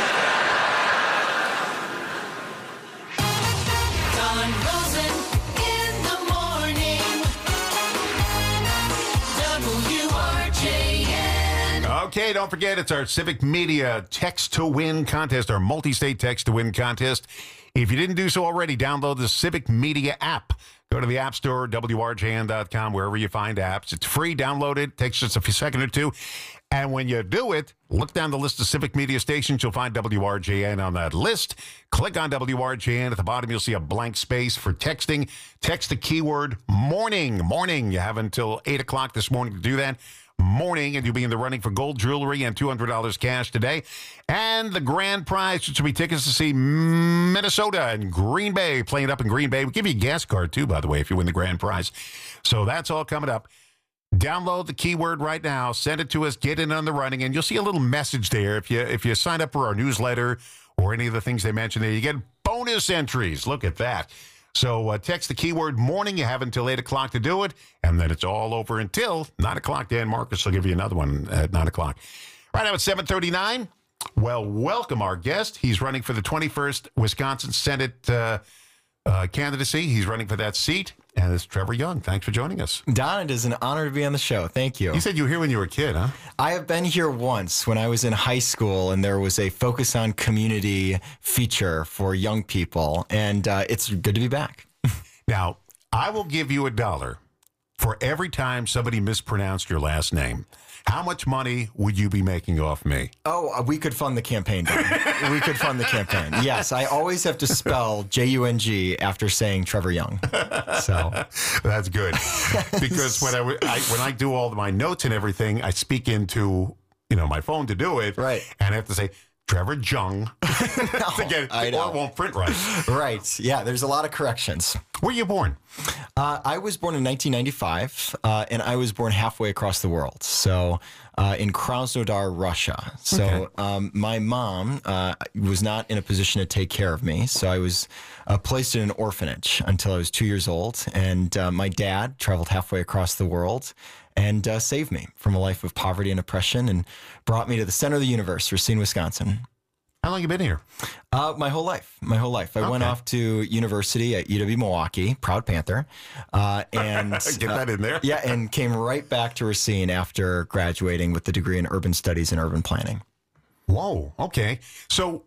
Okay, don't forget, it's our Civic Media Text to Win contest, our multi-state Text to Win contest. If you didn't do so already, download the Civic Media app. Go to the App Store, W R J N dot com, wherever you find apps. It's free. Download it. Takes just a second or two. And when you do it, look down the list of Civic Media stations. You'll find W R J N on that list. Click on W R J N. At the bottom, you'll see a blank space for texting. Text the keyword morning. Morning. You have until eight o'clock this morning to do that. Morning, and you'll be in the running for gold jewelry and two hundred dollars cash today. And the grand prize, which will be tickets to see Minnesota and Green Bay, playing up in Green Bay. We'll give you a gas card, too, by the way, if you win the grand prize. So that's all coming up. Download the keyword right now. Send it to us. Get in on the running, and you'll see a little message there. If you if you sign up for our newsletter or any of the things they mentioned there, you get bonus entries. Look at that. So uh, text the keyword morning. You have until eight o'clock to do it, and then it's all over until nine o'clock. Dan Marcus will give you another one at nine o'clock. Right now it's seven thirty-nine. Well, welcome our guest. He's running for the twenty-first Wisconsin Senate uh, uh, candidacy. He's running for that seat. And it's Trevor Young. Thanks for joining us. Don, it is an honor to be on the show. Thank you. You said you were here when you were a kid, huh? I have been here once when I was in high school, and there was a Focus on Community feature for young people, and uh, it's good to be back. Now, I will give you a dollar for every time somebody mispronounced your last name. How much money would you be making off me? Oh, we could fund the campaign, Don. We could fund the campaign. Yes, I always have to spell J U N G after saying Trevor Young. So that's good. Because when I, I when I do all my notes and everything, I speak into, you know, my phone to do it. Right. And I have to say Trevor Young to get it, I know. or it won't print right. Right. Yeah, there's a lot of corrections. Where were you born? Uh, I was born in nineteen ninety-five, uh, and I was born halfway across the world. So uh, in Krasnodar, Russia. So Okay. um, my mom uh, was not in a position to take care of me. So I was uh, placed in an orphanage until I was two years old. And uh, my dad traveled halfway across the world and uh, saved me from a life of poverty and oppression and brought me to the center of the universe, Racine, Wisconsin. How long you been here? Uh, my whole life. My whole life. I went Okay. off to university at U W Milwaukee, proud Panther, uh, and Get that in there. Uh, yeah, and came right back to Racine after graduating with the degree in urban studies and urban planning. Whoa. Okay. So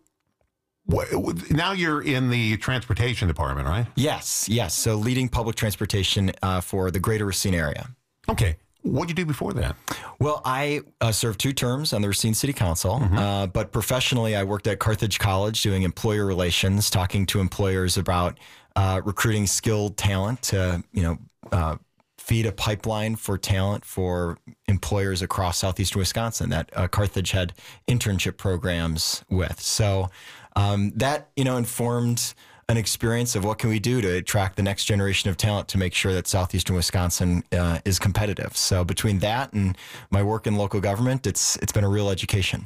wh- wh- now you're in the transportation department, right? Yes, yes. So leading public transportation uh, for the greater Racine area. Okay. What did you do before that? Well, I uh, served two terms on the Racine City Council, Mm-hmm. uh, but professionally, I worked at Carthage College doing employer relations, talking to employers about uh, recruiting skilled talent to, you know, uh, feed a pipeline for talent for employers across southeastern Wisconsin that uh, Carthage had internship programs with. So um, that, you know, informed an experience of what can we do to attract the next generation of talent to make sure that southeastern Wisconsin uh, is competitive. So between that and my work in local government, it's it's been a real education.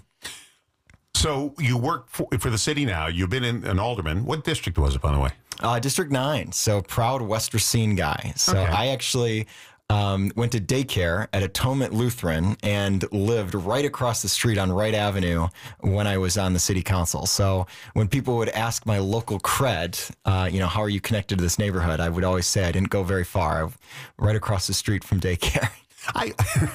So you work for, for the city now. You've been in an alderman. What district was it, by the way? Uh, District nine, so proud West Racine guy. So Okay. I actually um, went to daycare at Atonement Lutheran and lived right across the street on Wright Avenue when I was on the city council. So when people would ask my local cred, uh, you know, how are you connected to this neighborhood? I would always say I didn't go very far, right across the street from daycare. I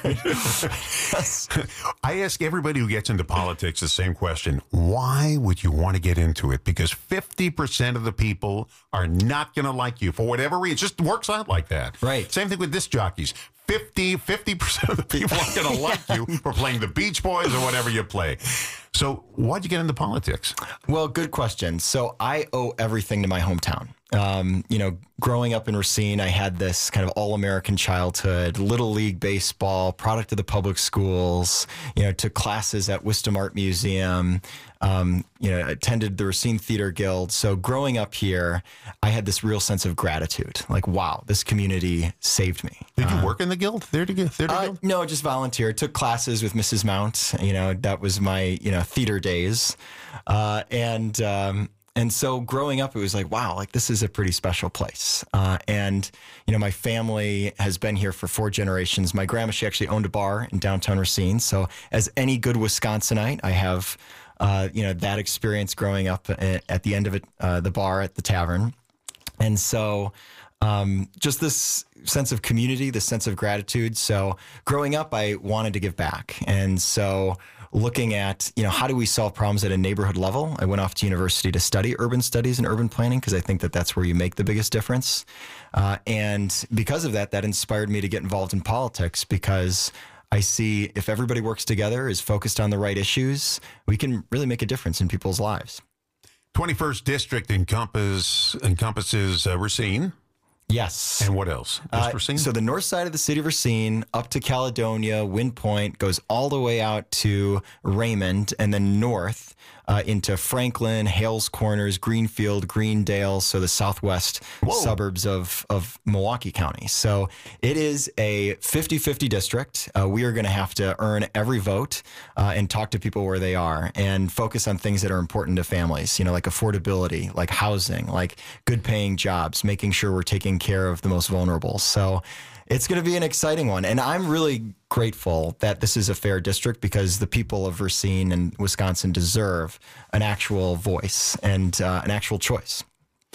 I ask everybody who gets into politics the same question. Why would you want to get into it? Because fifty percent of the people are not going to like you for whatever reason. It just works out like that. Right. Same thing with disc jockeys. fifty, fifty percent of the people are going to like you for playing the Beach Boys or whatever you play. So why'd you get into politics? Well, good question. So I owe everything to my hometown. Um, you know, growing up in Racine, I had this kind of all-American childhood, Little League baseball, product of the public schools, you know, took classes at Wisdom Art Museum, um, you know, attended the Racine Theater Guild. So growing up here, I had this real sense of gratitude. Like, wow, this community saved me. Did you Uh, work in the guild? Theater, theater uh, guild? no, just volunteered. Took classes with Missus Mount. You know, that was my, you know, theater days. Uh, and, um, and so growing up, it was like, wow, like this is a pretty special place. Uh, and, you know, my family has been here for four generations. My grandma, she actually owned a bar in downtown Racine. So as any good Wisconsinite, I have, uh, you know, that experience growing up at, at the end of it, uh, the bar at the tavern. And so, um, just this sense of community, this sense of gratitude. So growing up, I wanted to give back. And so looking at, you know, how do we solve problems at a neighborhood level? I went off to university to study urban studies and urban planning because I think that that's where you make the biggest difference. Uh, and because of that, that inspired me to get involved in politics because I see if everybody works together, is focused on the right issues, we can really make a difference in people's lives. twenty-first District encompass, encompasses uh, Racine. Yes. And what else? Just Uh, Racine? so the north side of the city of Racine up to Caledonia, Wind Point, goes all the way out to Raymond, and then north uh, into Franklin, Hales Corners, Greenfield, Greendale, so the southwest Whoa. suburbs of, of Milwaukee County. So it is a fifty-fifty district. Uh, we are going to have to earn every vote uh, and talk to people where they are and focus on things that are important to families, you know, like affordability, like housing, like good paying jobs, making sure we're taking care of the most vulnerable. So it's going to be an exciting one. And I'm really grateful that this is a fair district because the people of Racine and Wisconsin deserve an actual voice and uh, an actual choice.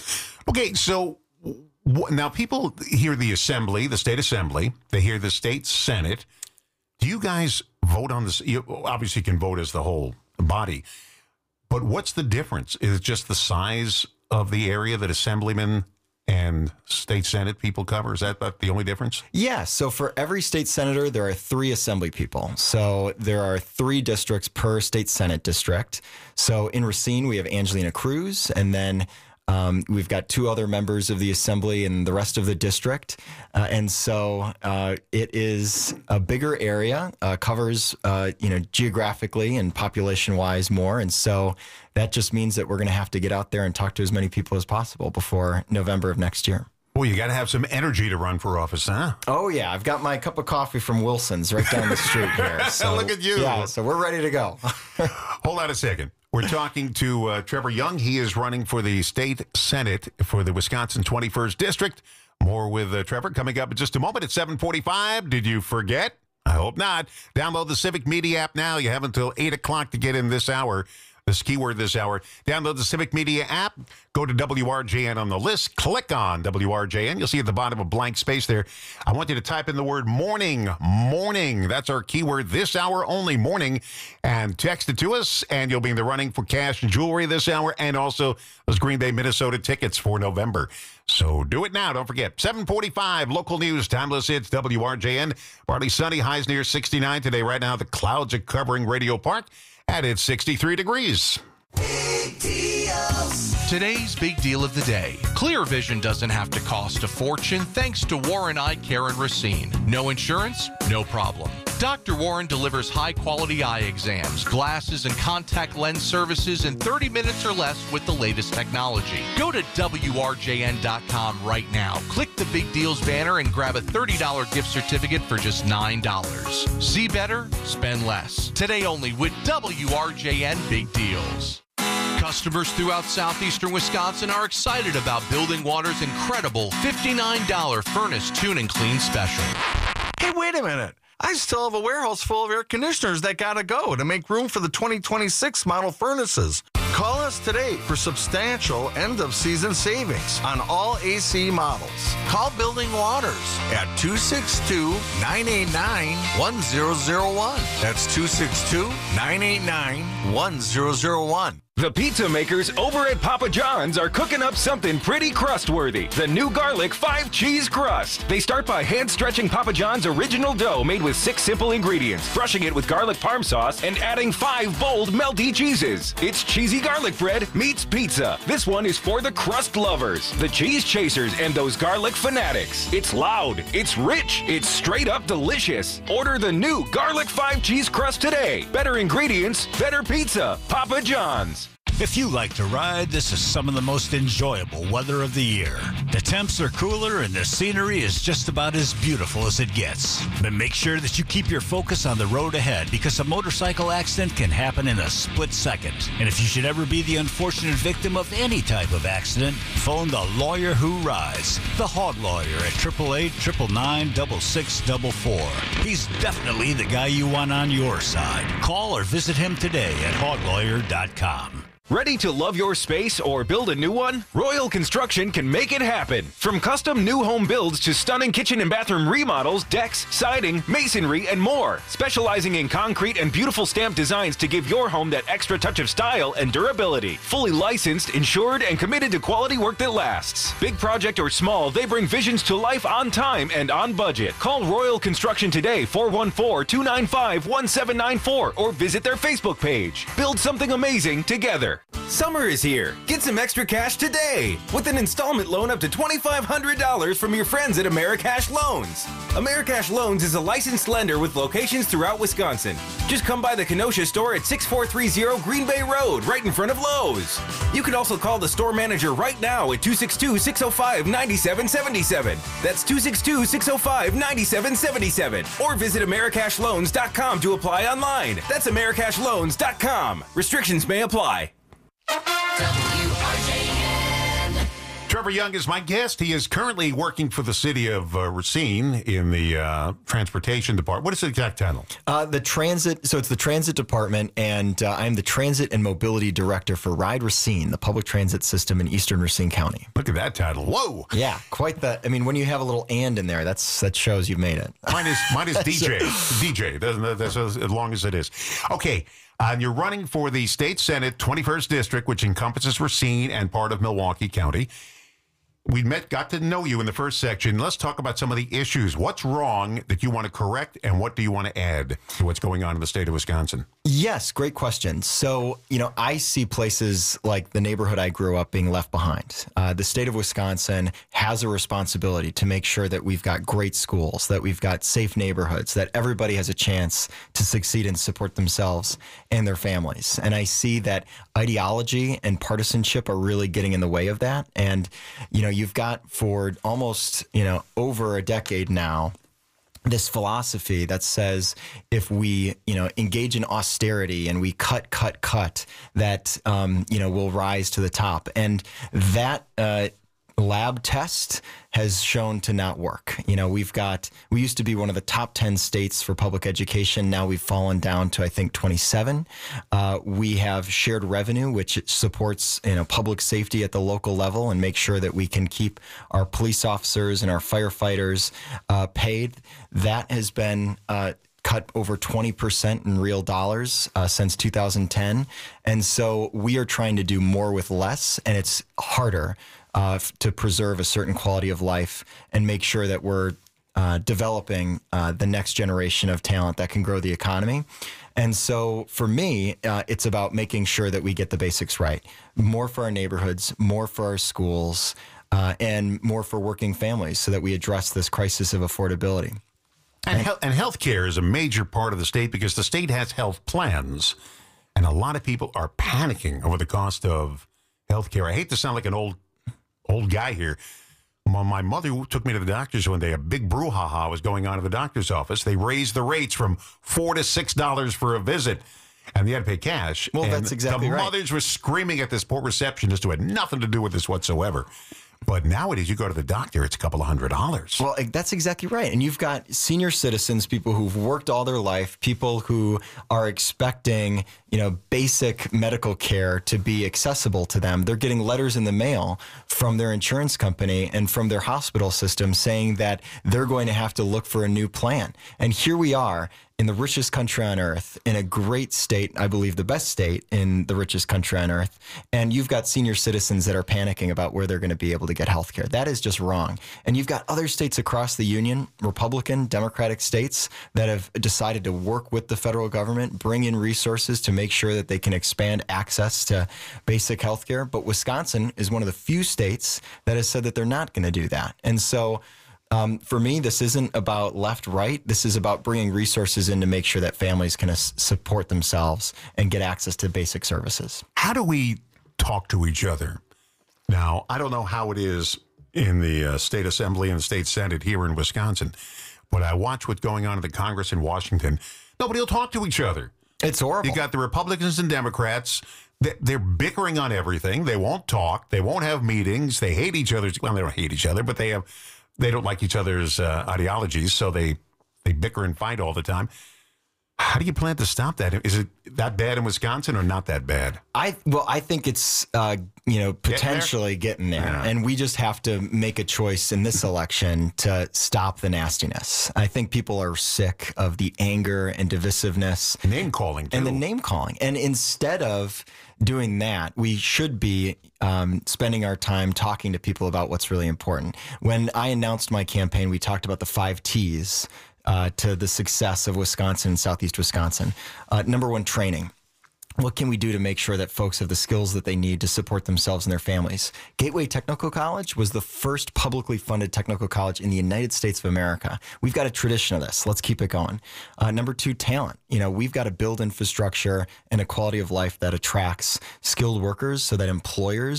Okay, so w- now people hear the assembly, the state assembly. They hear the state senate. Do you guys vote on this? You obviously can vote as the whole body. But what's the difference? Is it just the size of the area that assemblymen and state senate people cover? Is that about the only difference? Yeah. So for every state senator, there are three assembly people. So there are three districts per state senate district. So in Racine, we have Angelina Cruz, and then um, we've got two other members of the assembly and the rest of the district. Uh, and so uh, it is a bigger area, uh, covers, uh, you know, geographically and population wise more. And so that just means that we're going to have to get out there and talk to as many people as possible before November of next year. Well, you got to have some energy to run for office, huh? Oh, yeah. I've got my cup of coffee from Wilson's right down the street here. So, look at you. Yeah, so we're ready to go. Hold on a second. We're talking to uh, Trevor Young. He is running for the state senate for the Wisconsin twenty-first District. More with uh, Trevor coming up in just a moment at seven forty-five. Did you forget? I hope not. Download the Civic Media app now. You have until eight o'clock to get in this hour. This keyword this hour. Download the Civic Media app. Go to W R J N on the list. Click on W R J N. You'll see at the bottom a blank space there. I want you to type in the word morning. Morning. That's our keyword this hour only, morning. And text it to us, and you'll be in the running for cash and jewelry this hour, and also those Green Bay, Minnesota tickets for November. So do it now. Don't forget. seven forty-five, local news, timeless hits, W R J N. Partly sunny, highs near sixty-nine today. Right now, the clouds are covering Radio Park. And it's sixty-three degrees. Big deals. Today's big deal of the day. Clear vision doesn't have to cost a fortune thanks to Warren Eye Care in Racine. No insurance? No problem. Doctor Warren delivers high-quality eye exams, glasses, and contact lens services in thirty minutes or less with the latest technology. Go to W R J N dot com right now. Click the Big Deals banner and grab a thirty dollars gift certificate for just nine dollars. See better, spend less. Today only with W R J N Big Deals. Customers throughout southeastern Wisconsin are excited about Building Water's incredible fifty-nine dollars furnace tune and clean special. Hey, wait a minute. I still have a warehouse full of air conditioners that gotta go to make room for the twenty twenty-six model furnaces. Call us today for substantial end-of-season savings on all A C models. Call Building Waters at two six two, nine eight nine, one zero zero one. That's two six two, nine eight nine, one zero zero one. The pizza makers over at Papa John's are cooking up something pretty crust-worthy. The new garlic five cheese crust. They start by hand-stretching Papa John's original dough made with six simple ingredients, brushing it with garlic parm sauce, and adding five bold melty cheeses. It's cheesy garlic bread meets pizza. This one is for the crust lovers, the cheese chasers, and those garlic fanatics. It's loud, it's rich, it's straight up delicious. Order the new garlic five cheese crust today. Better ingredients, better pizza. Papa John's. If you like to ride, this is some of the most enjoyable weather of the year. The temps are cooler and the scenery is just about as beautiful as it gets. But make sure that you keep your focus on the road ahead because a motorcycle accident can happen in a split second. And if you should ever be the unfortunate victim of any type of accident, phone the lawyer who rides. The Hog Lawyer at triple eight, nine nine nine, six six four four. He's definitely the guy you want on your side. Call or visit him today at hog lawyer dot com. Ready to love your space or build a new one? Royal Construction can make it happen. From custom new home builds to stunning kitchen and bathroom remodels, decks, siding, masonry, and more. Specializing in concrete and beautiful stamped designs to give your home that extra touch of style and durability. Fully licensed, insured, and committed to quality work that lasts. Big project or small, they bring visions to life on time and on budget. Call Royal Construction today, four one four, two nine five, one seven nine four, or visit their Facebook page. Build something amazing together. Summer is here. Get some extra cash today with an installment loan up to twenty-five hundred dollars from your friends at Americash Loans. Americash Loans is a licensed lender with locations throughout Wisconsin. Just come by the Kenosha store at six four three zero Green Bay Road, right in front of Lowe's. You can also call the store manager right now at two six two, six zero five, nine seven seven seven. That's two six two, six zero five, nine seven seven seven. Or visit Americash Loans dot com to apply online. That's Americash Loans dot com. Restrictions may apply. W R J N. Trevor Young is my guest. He is currently working for the city of uh, Racine in the uh, transportation department. What is the exact title? Uh, the transit. So it's the transit department, and uh, I'm the transit and mobility director for Ride Racine, the public transit system in Eastern Racine County. Look at that title. Whoa. Yeah, quite the. I mean, when you have a little "and" in there, that's that shows you've made it. Mine is mine is D J. D J. Doesn't that's as long as it is. Okay. Uh, and you're running for the state senate, twenty-first district, which encompasses Racine and part of Milwaukee County. We met, got to know you in the first section. Let's talk about some of the issues. What's wrong that you want to correct, and what do you want to add to what's going on in the state of Wisconsin? Yes, great question. So, you know, I see places like the neighborhood I grew up being left behind. Uh, the state of Wisconsin has a responsibility to make sure that we've got great schools, that we've got safe neighborhoods, that everybody has a chance to succeed and support themselves and their families. And I see that ideology and partisanship are really getting in the way of that. And, you know, you've got for almost, you know, over a decade now, this philosophy that says if we, you know, engage in austerity and we cut, cut, cut, that, um, you know, we'll rise to the top. And that uh, lab test has shown to not work. You know, we've got, we used to be one of the top ten states for public education. Now we've fallen down to, I think, twenty-seven. Uh, we have shared revenue, which supports, you know, public safety at the local level and make sure that we can keep our police officers and our firefighters uh, paid. That has been uh, cut over twenty percent in real dollars uh, since two thousand ten. And so we are trying to do more with less, and it's harder Uh, to preserve a certain quality of life and make sure that we're uh, developing uh, the next generation of talent that can grow the economy. And so for me, uh, it's about making sure that we get the basics right. More for our neighborhoods, more for our schools, uh, and more for working families so that we address this crisis of affordability. And, he- and healthcare is a major part of the state because the state has health plans, and a lot of people are panicking over the cost of healthcare. I hate to sound like an old old guy here. When my mother took me to the doctor's one day, a big brouhaha was going on at the doctor's office. They raised the rates from four to six dollars for a visit, and they had to pay cash. Well, and that's exactly the right. The mothers were screaming at this poor receptionist who had nothing to do with this whatsoever. But nowadays, you go to the doctor, it's a couple of hundred dollars. Well, that's exactly right. And you've got senior citizens, people who've worked all their life, people who are expecting, you know, basic medical care to be accessible to them. They're getting letters in the mail from their insurance company and from their hospital system saying that they're going to have to look for a new plan. And here we are in the richest country on earth, in a great state, I believe the best state in the richest country on earth. And you've got senior citizens that are panicking about where they're going to be able to get health care. That is just wrong. And you've got other states across the union, Republican, Democratic states, that have decided to work with the federal government, bring in resources to make sure that they can expand access to basic health care. But Wisconsin is one of the few states that has said that they're not going to do that. And so Um, for me, this isn't about left, right. This is about bringing resources in to make sure that families can uh, support themselves and get access to basic services. How do we talk to each other? Now, I don't know how it is in the uh, state assembly and the state senate here in Wisconsin, but I watch what's going on in the Congress in Washington. Nobody will talk to each other. It's horrible. You got the Republicans and Democrats. They're bickering on everything. They won't talk. They won't have meetings. They hate each other. Well, they don't hate each other, but they have... They don't like each other's uh, ideologies, so they, they bicker and fight all the time. How do you plan to stop that? Is it that bad in Wisconsin or not that bad? I well, I think it's uh, you know potentially getting there, getting there. Yeah. And we just have to make a choice in this election to stop the nastiness. I think people are sick of the anger and divisiveness, name calling, and the name calling. And instead of doing that, we should be um, spending our time talking to people about what's really important. When I announced my campaign, we talked about the five T's uh, to the success of Wisconsin and Southeast Wisconsin. Uh, number one, training. What can we do to make sure that folks have the skills that they need to support themselves and their families? Gateway Technical College was the first publicly funded technical college in the United States of America. We've got a tradition of this. Let's keep it going. Uh, number two, talent. You know, we've got to build infrastructure and a quality of life that attracts skilled workers so that employers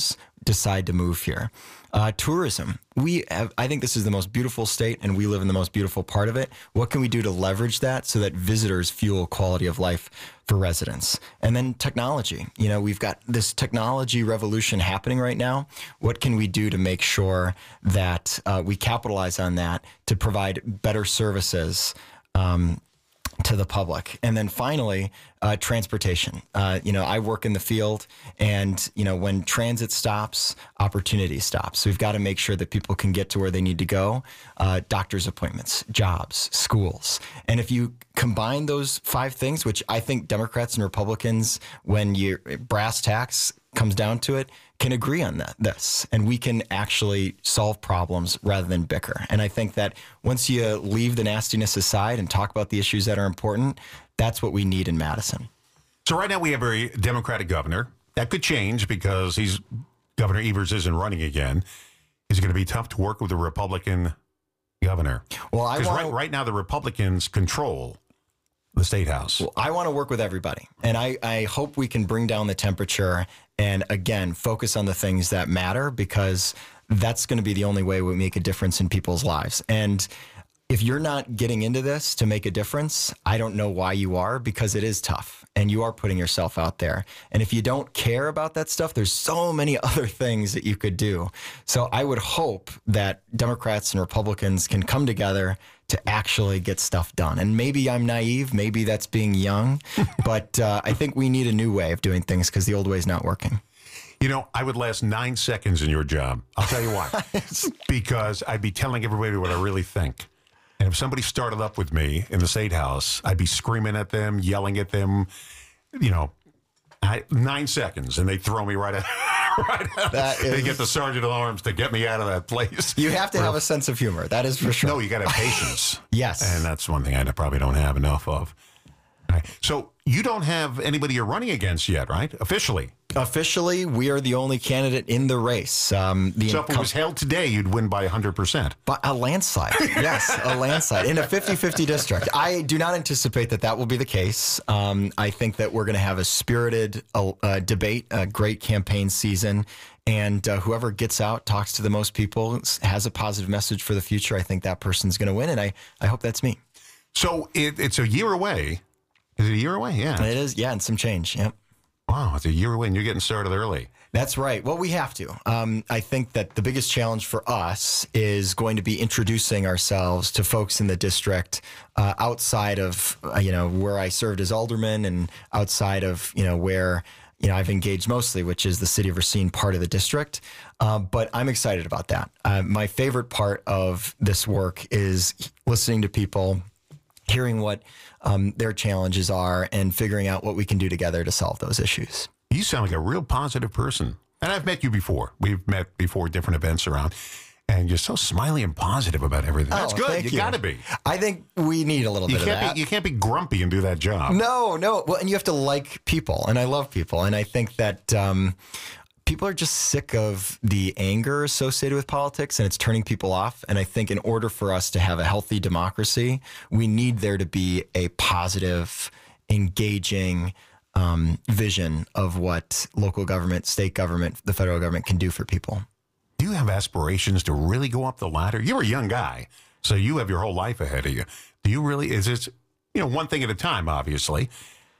decide to move here. Uh, tourism. We have, I think this is the most beautiful state, and we live in the most beautiful part of it. What can we do to leverage that so that visitors fuel quality of life for residents? And then technology. You know, we've got this technology revolution happening right now. What can we do to make sure that uh, we capitalize on that to provide better services um, to the public? And then finally, uh, transportation. Uh, you know, I work in the field, and, you know, when transit stops, opportunity stops. So we've got to make sure that people can get to where they need to go. Uh, doctor's appointments, jobs, schools. And if you combine those five things, which I think Democrats and Republicans, when you brass tacks comes down to it, can agree on that, this, and we can actually solve problems rather than bicker. And I think that once you leave the nastiness aside and talk about the issues that are important, that's what we need in Madison. So right now we have a Democratic governor. That could change because he's Governor Evers isn't running again. Is it going to be tough to work with a Republican governor? Well, I want right, right now the Republicans control the state house. Well, I want to work with everybody, and I, I hope we can bring down the temperature and, again, focus on the things that matter, because that's going to be the only way we make a difference in people's lives. And if you're not getting into this to make a difference, I don't know why you are, because it is tough and you are putting yourself out there. And if you don't care about that stuff, there's so many other things that you could do. So I would hope that Democrats and Republicans can come together to actually get stuff done. And maybe I'm naive, maybe that's being young, but uh, I think we need a new way of doing things because the old way is not working. You know, I would last nine seconds in your job. I'll tell you why. Because I'd be telling everybody what I really think. And if somebody started up with me in the State House, I'd be screaming at them, yelling at them, you know, I, nine seconds, and they'd throw me right out. Right out. That is, they get the sergeant at arms to get me out of that place. You have to have a sense of humor. That is for sure. No, you got to have patience. Yes. And that's one thing I probably don't have enough of. Right. So you don't have anybody you're running against yet, right? Officially. Officially, we are the only candidate in the race. Um, the so if it was held today, you'd win by one hundred percent. But a landslide. Yes, a landslide. In a fifty-fifty district. I do not anticipate that that will be the case. Um, I think that we're going to have a spirited uh, uh, debate, a great campaign season. And uh, whoever gets out, talks to the most people, has a positive message for the future, I think that person's going to win. And I, I hope that's me. So it, it's a year away. Is it a year away? Yeah. It is. Yeah, and some change. Yep. Wow, it's a year away and you're getting started early. That's right. Well, we have to. Um, I think that the biggest challenge for us is going to be introducing ourselves to folks in the district uh, outside of, uh, you know, where I served as alderman and outside of, you know, where, you know, I've engaged mostly, which is the city of Racine part of the district. Uh, but I'm excited about that. Uh, my favorite part of this work is listening to people, hearing what um, their challenges are, and figuring out what we can do together to solve those issues. You sound like a real positive person. And I've met you before. We've met before different events around. And you're so smiley and positive about everything. That's oh, good. You, you. got to be. I think we need a little you bit can't of that. Be, you can't be grumpy and do that job. No, no. Well, and you have to like people. And I love people. And I think that um, people are just sick of the anger associated with politics, and it's turning people off. And I think in order for us to have a healthy democracy, we need there to be a positive, engaging um, vision of what local government, state government, the federal government can do for people. Do you have aspirations to really go up the ladder? You're a young guy, so you have your whole life ahead of you. Do you really, is it, you know, one thing at a time, obviously.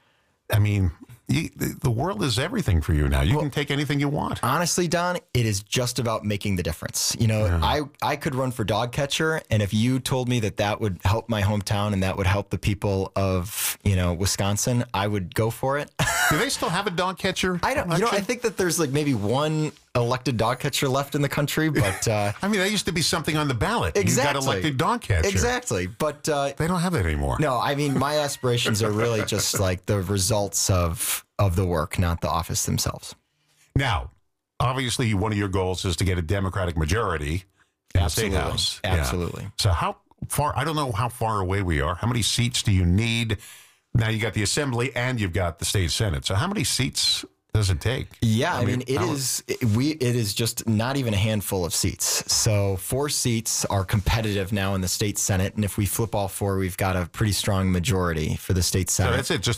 I mean, you, the world is everything for you now. You well, can take anything you want. Honestly, Don, it is just about making the difference. You know, yeah. I, I could run for dog catcher, and if you told me that that would help my hometown and that would help the people of, you know, Wisconsin, I would go for it. Do they still have a dog catcher? I don't, you know, I think that there's like maybe one elected dog catcher left in the country, but uh, I mean, that used to be something on the ballot. Exactly. You got elected dog catcher. Exactly. But uh, they don't have that anymore. No, I mean, my aspirations are really just like the results of of the work, not the office themselves. Now, obviously, one of your goals is to get a Democratic majority in Absolutely. the state house. Absolutely. Yeah. So how far, I don't know how far away we are. How many seats do you need? Now you got the assembly and you've got the state senate. So how many seats does it take? Yeah, I, I mean, mean it is it, we it is just not even a handful of seats. So four seats are competitive now in the state senate, and if we flip all four, we've got a pretty strong majority for the state senate. So that's it, just four?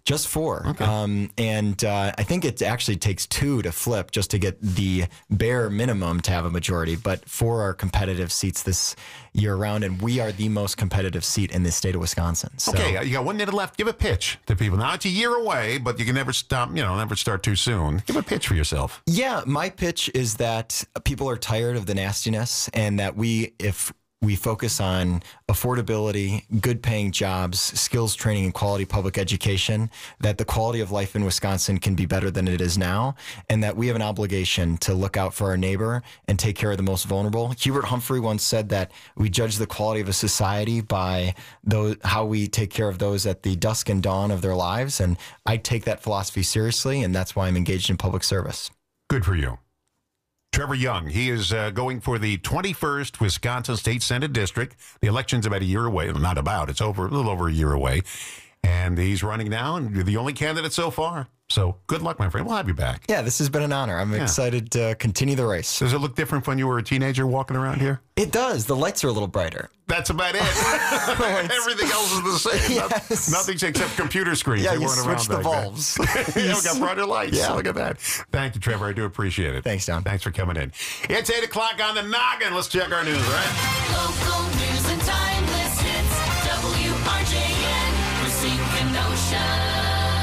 Just four. Okay. Um, and uh, I think it actually takes two to flip just to get the bare minimum to have a majority. But four are competitive seats this year round, and we are the most competitive seat in the state of Wisconsin. So. Okay, you got one minute left. Give a pitch to people. Now, it's a year away, but you can never stop, you know, never start too soon. Give a pitch for yourself. Yeah, my pitch is that people are tired of the nastiness, and that we, if we focus on affordability, good paying jobs, skills training, and quality public education, that the quality of life in Wisconsin can be better than it is now, and that we have an obligation to look out for our neighbor and take care of the most vulnerable. Hubert Humphrey once said that we judge the quality of a society by those, how we take care of those at the dusk and dawn of their lives. And I take that philosophy seriously, and that's why I'm engaged in public service. Good for you. Trevor Young, he is uh, going for the twenty-first Wisconsin State Senate District. The election's about a year away. Not about, it's over a little over a year away. And he's running now, and you're the only candidate so far. So good luck, my friend. We'll have you back. Yeah, this has been an honor. I'm yeah. excited to continue the race. Does it look different when you were a teenager walking around here? It does. The lights are a little brighter. That's about it. Everything else is the same. Yes. Nothing except computer screens. Yeah, they you weren't switched around the back bulbs. Then. Yeah, we got brighter lights. Yeah. Look at that. Thank you, Trevor. I do appreciate it. Thanks, Don. Thanks for coming in. It's eight o'clock on the noggin. Let's check our news, right? Local news and timeless hits. W R J N, Racine, Kenosha.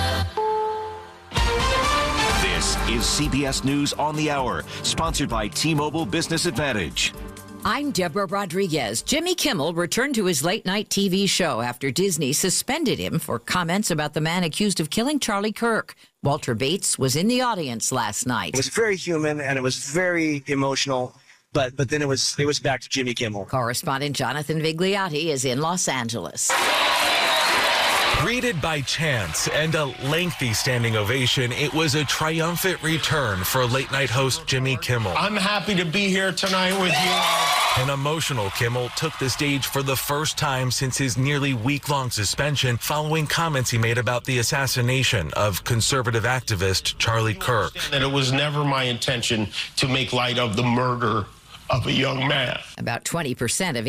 This is C B S News on the Hour, sponsored by T-Mobile Business Advantage. I'm Deborah Rodriguez. Jimmy Kimmel returned to his late-night T V show after Disney suspended him for comments about the man accused of killing Charlie Kirk. Walter Bates was in the audience last night. It was very human, and it was very emotional, but but then it was it was back to Jimmy Kimmel. Correspondent Jonathan Vigliotti is in Los Angeles. Greeted by chants and a lengthy standing ovation, it was a triumphant return for late-night host Jimmy Kimmel. I'm happy to be here tonight with you. An emotional Kimmel took the stage for the first time since his nearly week-long suspension following comments he made about the assassination of conservative activist Charlie Kirk. That it was never my intention to make light of the murder of a young man. About twenty percent of